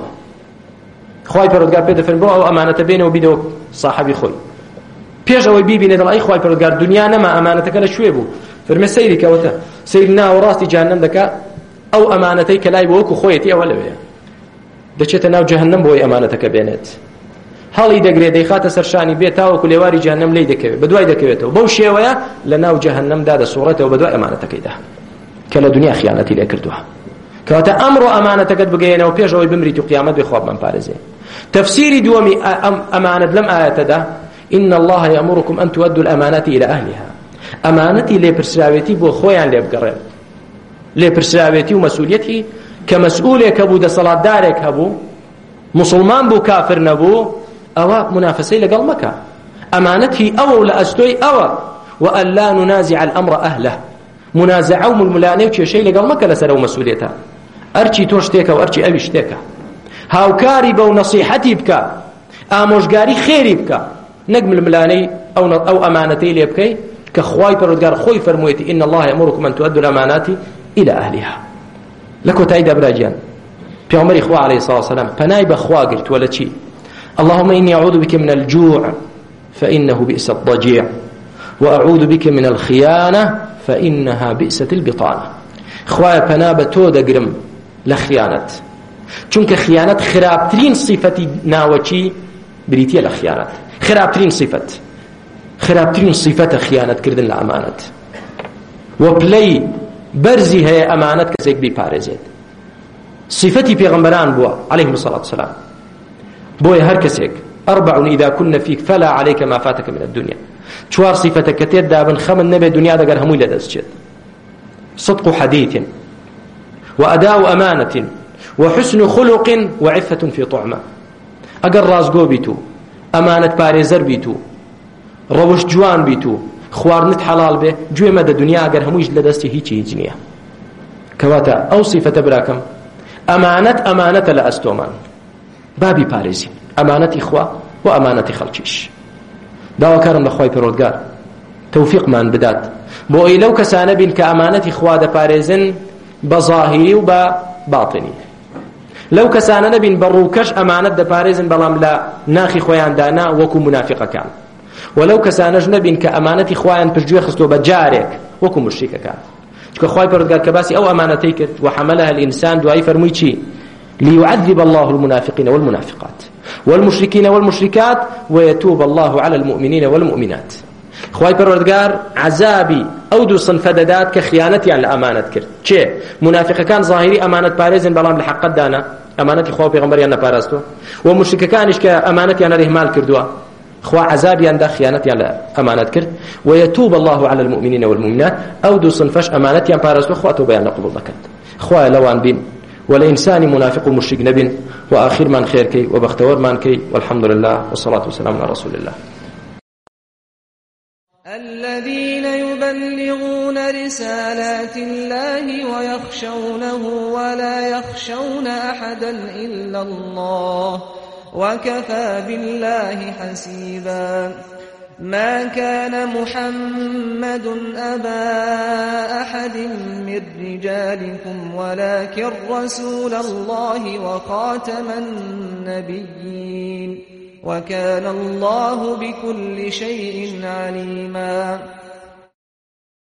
خوای پەروەردگار پێ دەفەرمێ بۆ ئەو ئەمانەتە بێنەوە بیدەوە ساحەبی خۆی. پێش ئەوەی بیبینێ دەڵێ ئەی خوای پەروەردگار دنیا نەما ئەمانەتەکە لەکوێ بوو؟ فەرمێ سەیری کەوتە، سەیری ناوەڕاستی جەهەنەم دەکات، ئەو ئەمانەتەی کە لای بۆ وەکو خۆیەتی ئەوە لەوەیە، دەچێتە ناو جەهەنەم بۆی ئەمانەتەکە بێنێت. هەڵی دەگرێت دەیخاتە سەرشانی بێت تاوەکو لێواری جەهەنەم لێی دەکەوێت، بەدوای دەکەوێتەوە. بەو شێوەیە لە ناو جەهەنەمدا دەسوڕێتەوە بەدوای ئەمانەتەکەیدا کە لە دنیا خیانەتی لێ کردووە. کەواتە ئەمڕۆ ئەمانەتەکەت بگەیەنەوە پێش ئەوەی بمریت و قیامەت بێ خواب بمپارێزێ. تەفسیری دووەمی ئەمانەت لەم ئاەتەدا إن الله يأمركم أن تؤدوا الأمانات إلى أهلها. ئەمانەتی لێپرسراوێتی بۆ خۆیان لێ بگەڕێن، لێپرسراوێتی و مەسئولیەتی کە مەسئولێک هەبوو، دەسەڵاتدارێک هەبوو، مسلمان بوو کافر نەبوو، ئەوە منافسەی لەگەڵ مەکە. ئەمانەتی ئەوە و لە ئەستۆی ئەوە وأن لا ننازع الأمر أهله. منازعە و ملمولانێ و کێشەی لەگەڵ مەکە لەسەر ئەو مەسئولێتە. ئەرچی تۆ شتێکە و ئەرچی ئەوی شتێکە. هاوکاری بە و نەسیحەتی بکە، ئامۆژگاری خێری بکە، نەک ململانەی ئەو ئەمانەتەی لێ بکەی کە خوای پەروەردگار خۆی فەرموویەتی إن الله يأمركم أن تؤدوا الأمانات إلى أهلها. لە کۆتاییدا براجیان پێغەمبەری خوا عەلەیهی سەڵاتو وەسەلام پەنای بەخوا گرتووە لە چی؟ اللهم إني أعوذ بك من الجوع فإنه بئس الضجيع وأعوذ بك من الخيانة فإنها بئست البطانة. خوایە پەنا بە تۆ دەگرم لە خیانەت، چونکە خیانەت خراپترین صفەتی ناوەچی بریتیە لە خیانەت. خراپترین صفەت خراپترین صفەتە خیانەتکردن لە ئەمانەت. و پلەی بەرزی هەیە ئەمانەت کەسێک بیپارێزێت. صفەتی پێغەمبەران بووە عەلەیهیمۇ الصەڵاتو وەسەلام. بۆیە هەر کەسێک أربع إذا كن فيك فلا عليك ما فاتك من الدنيا. چوار صفەتە کە تێت دابن خەمن نەبێت دنیا دەگەر هەمووی لەدەستچێت. صدق حديث وأداء أمانة وحسن خلق وعفة في طعمة. ئەگەر ڕازگۆ بیت و ئەمانەت پارێزەر بیت و ڕەوش جوان بیت و خواردنت حەڵال بێ، گوێ مەدە دنیا ئەگەر هەموویش لەدەستی هیچی هیچ نییە. کەواتە ئەو صفەتە براکەم ئەمانەت ئەمانەتە لە ئەستۆمان. بابی پارێزی ئەمانەتی خوا و ئەمانەتی خەڵکیش. داواکارم لە خوای پەروەردگار تەوفیقمان بدات بۆ ئەی لەو کەسانە بین کە ئەمانەتی خوا دەپارێزن بە ظاهیری و بە باطنی، لەو کەسانە نەبین بە ڕووکەش ئەمانەت دەپارێزن بەڵام لە ناخی خۆیاندانا وەکو منافقەکان، وەلەو کەسانەش نەبین کە ئەمانەتی خوایان پشتگوێ خستۆ بە جارێک وەکو مشریکەکان. چونکە خوای پەروەردگار کە باسی ئەو ئەمانەتەی کرد وحملها الإنسان دوایی فەرمووی چی؟ ليعذب الله المنافقين والمنافقات والمشركين والمشركات ويتوب الله على المؤمنين والمؤمنات. خوای پەروەردگار عذابی ئەو دوو صنفە دەدات کە خیانەتیان لە ئەمانەت کرد. چێ؟ منافقەکان ظاهری ئەمانەت پارێزن بەڵام لە حەقەتدانا ئەمانەتی خوا و پێغەمبەریان نەپاراستووە، و مشرکەکانیش کە ئەمانەتیان ئێهمال کردووە خوا عذابیاندا خیانەتیان لە ئەمانەت کرد. ويتوب الله على المؤمنين والمؤمنات ئەو دوو صنفەش ئەمانەتیان پاراستووە خوا تۆبەیان لە قبوڵ دەکات. خوایە لەوان بین ولا إنسان منافق ومشرك نبي وآخر من خير كي وبختور من كي والحمد لله والصلاة والسلام على رسول الله. الذين يبلغون رسالات الله ويخشونه ولا يخشون أحدا إلا الله وكفى بالله حسيبا. ما كان محمد أبا أحد من رجالكم ولكن رسول الله وخاتم النبيين وكان الله بكل شيء عليما.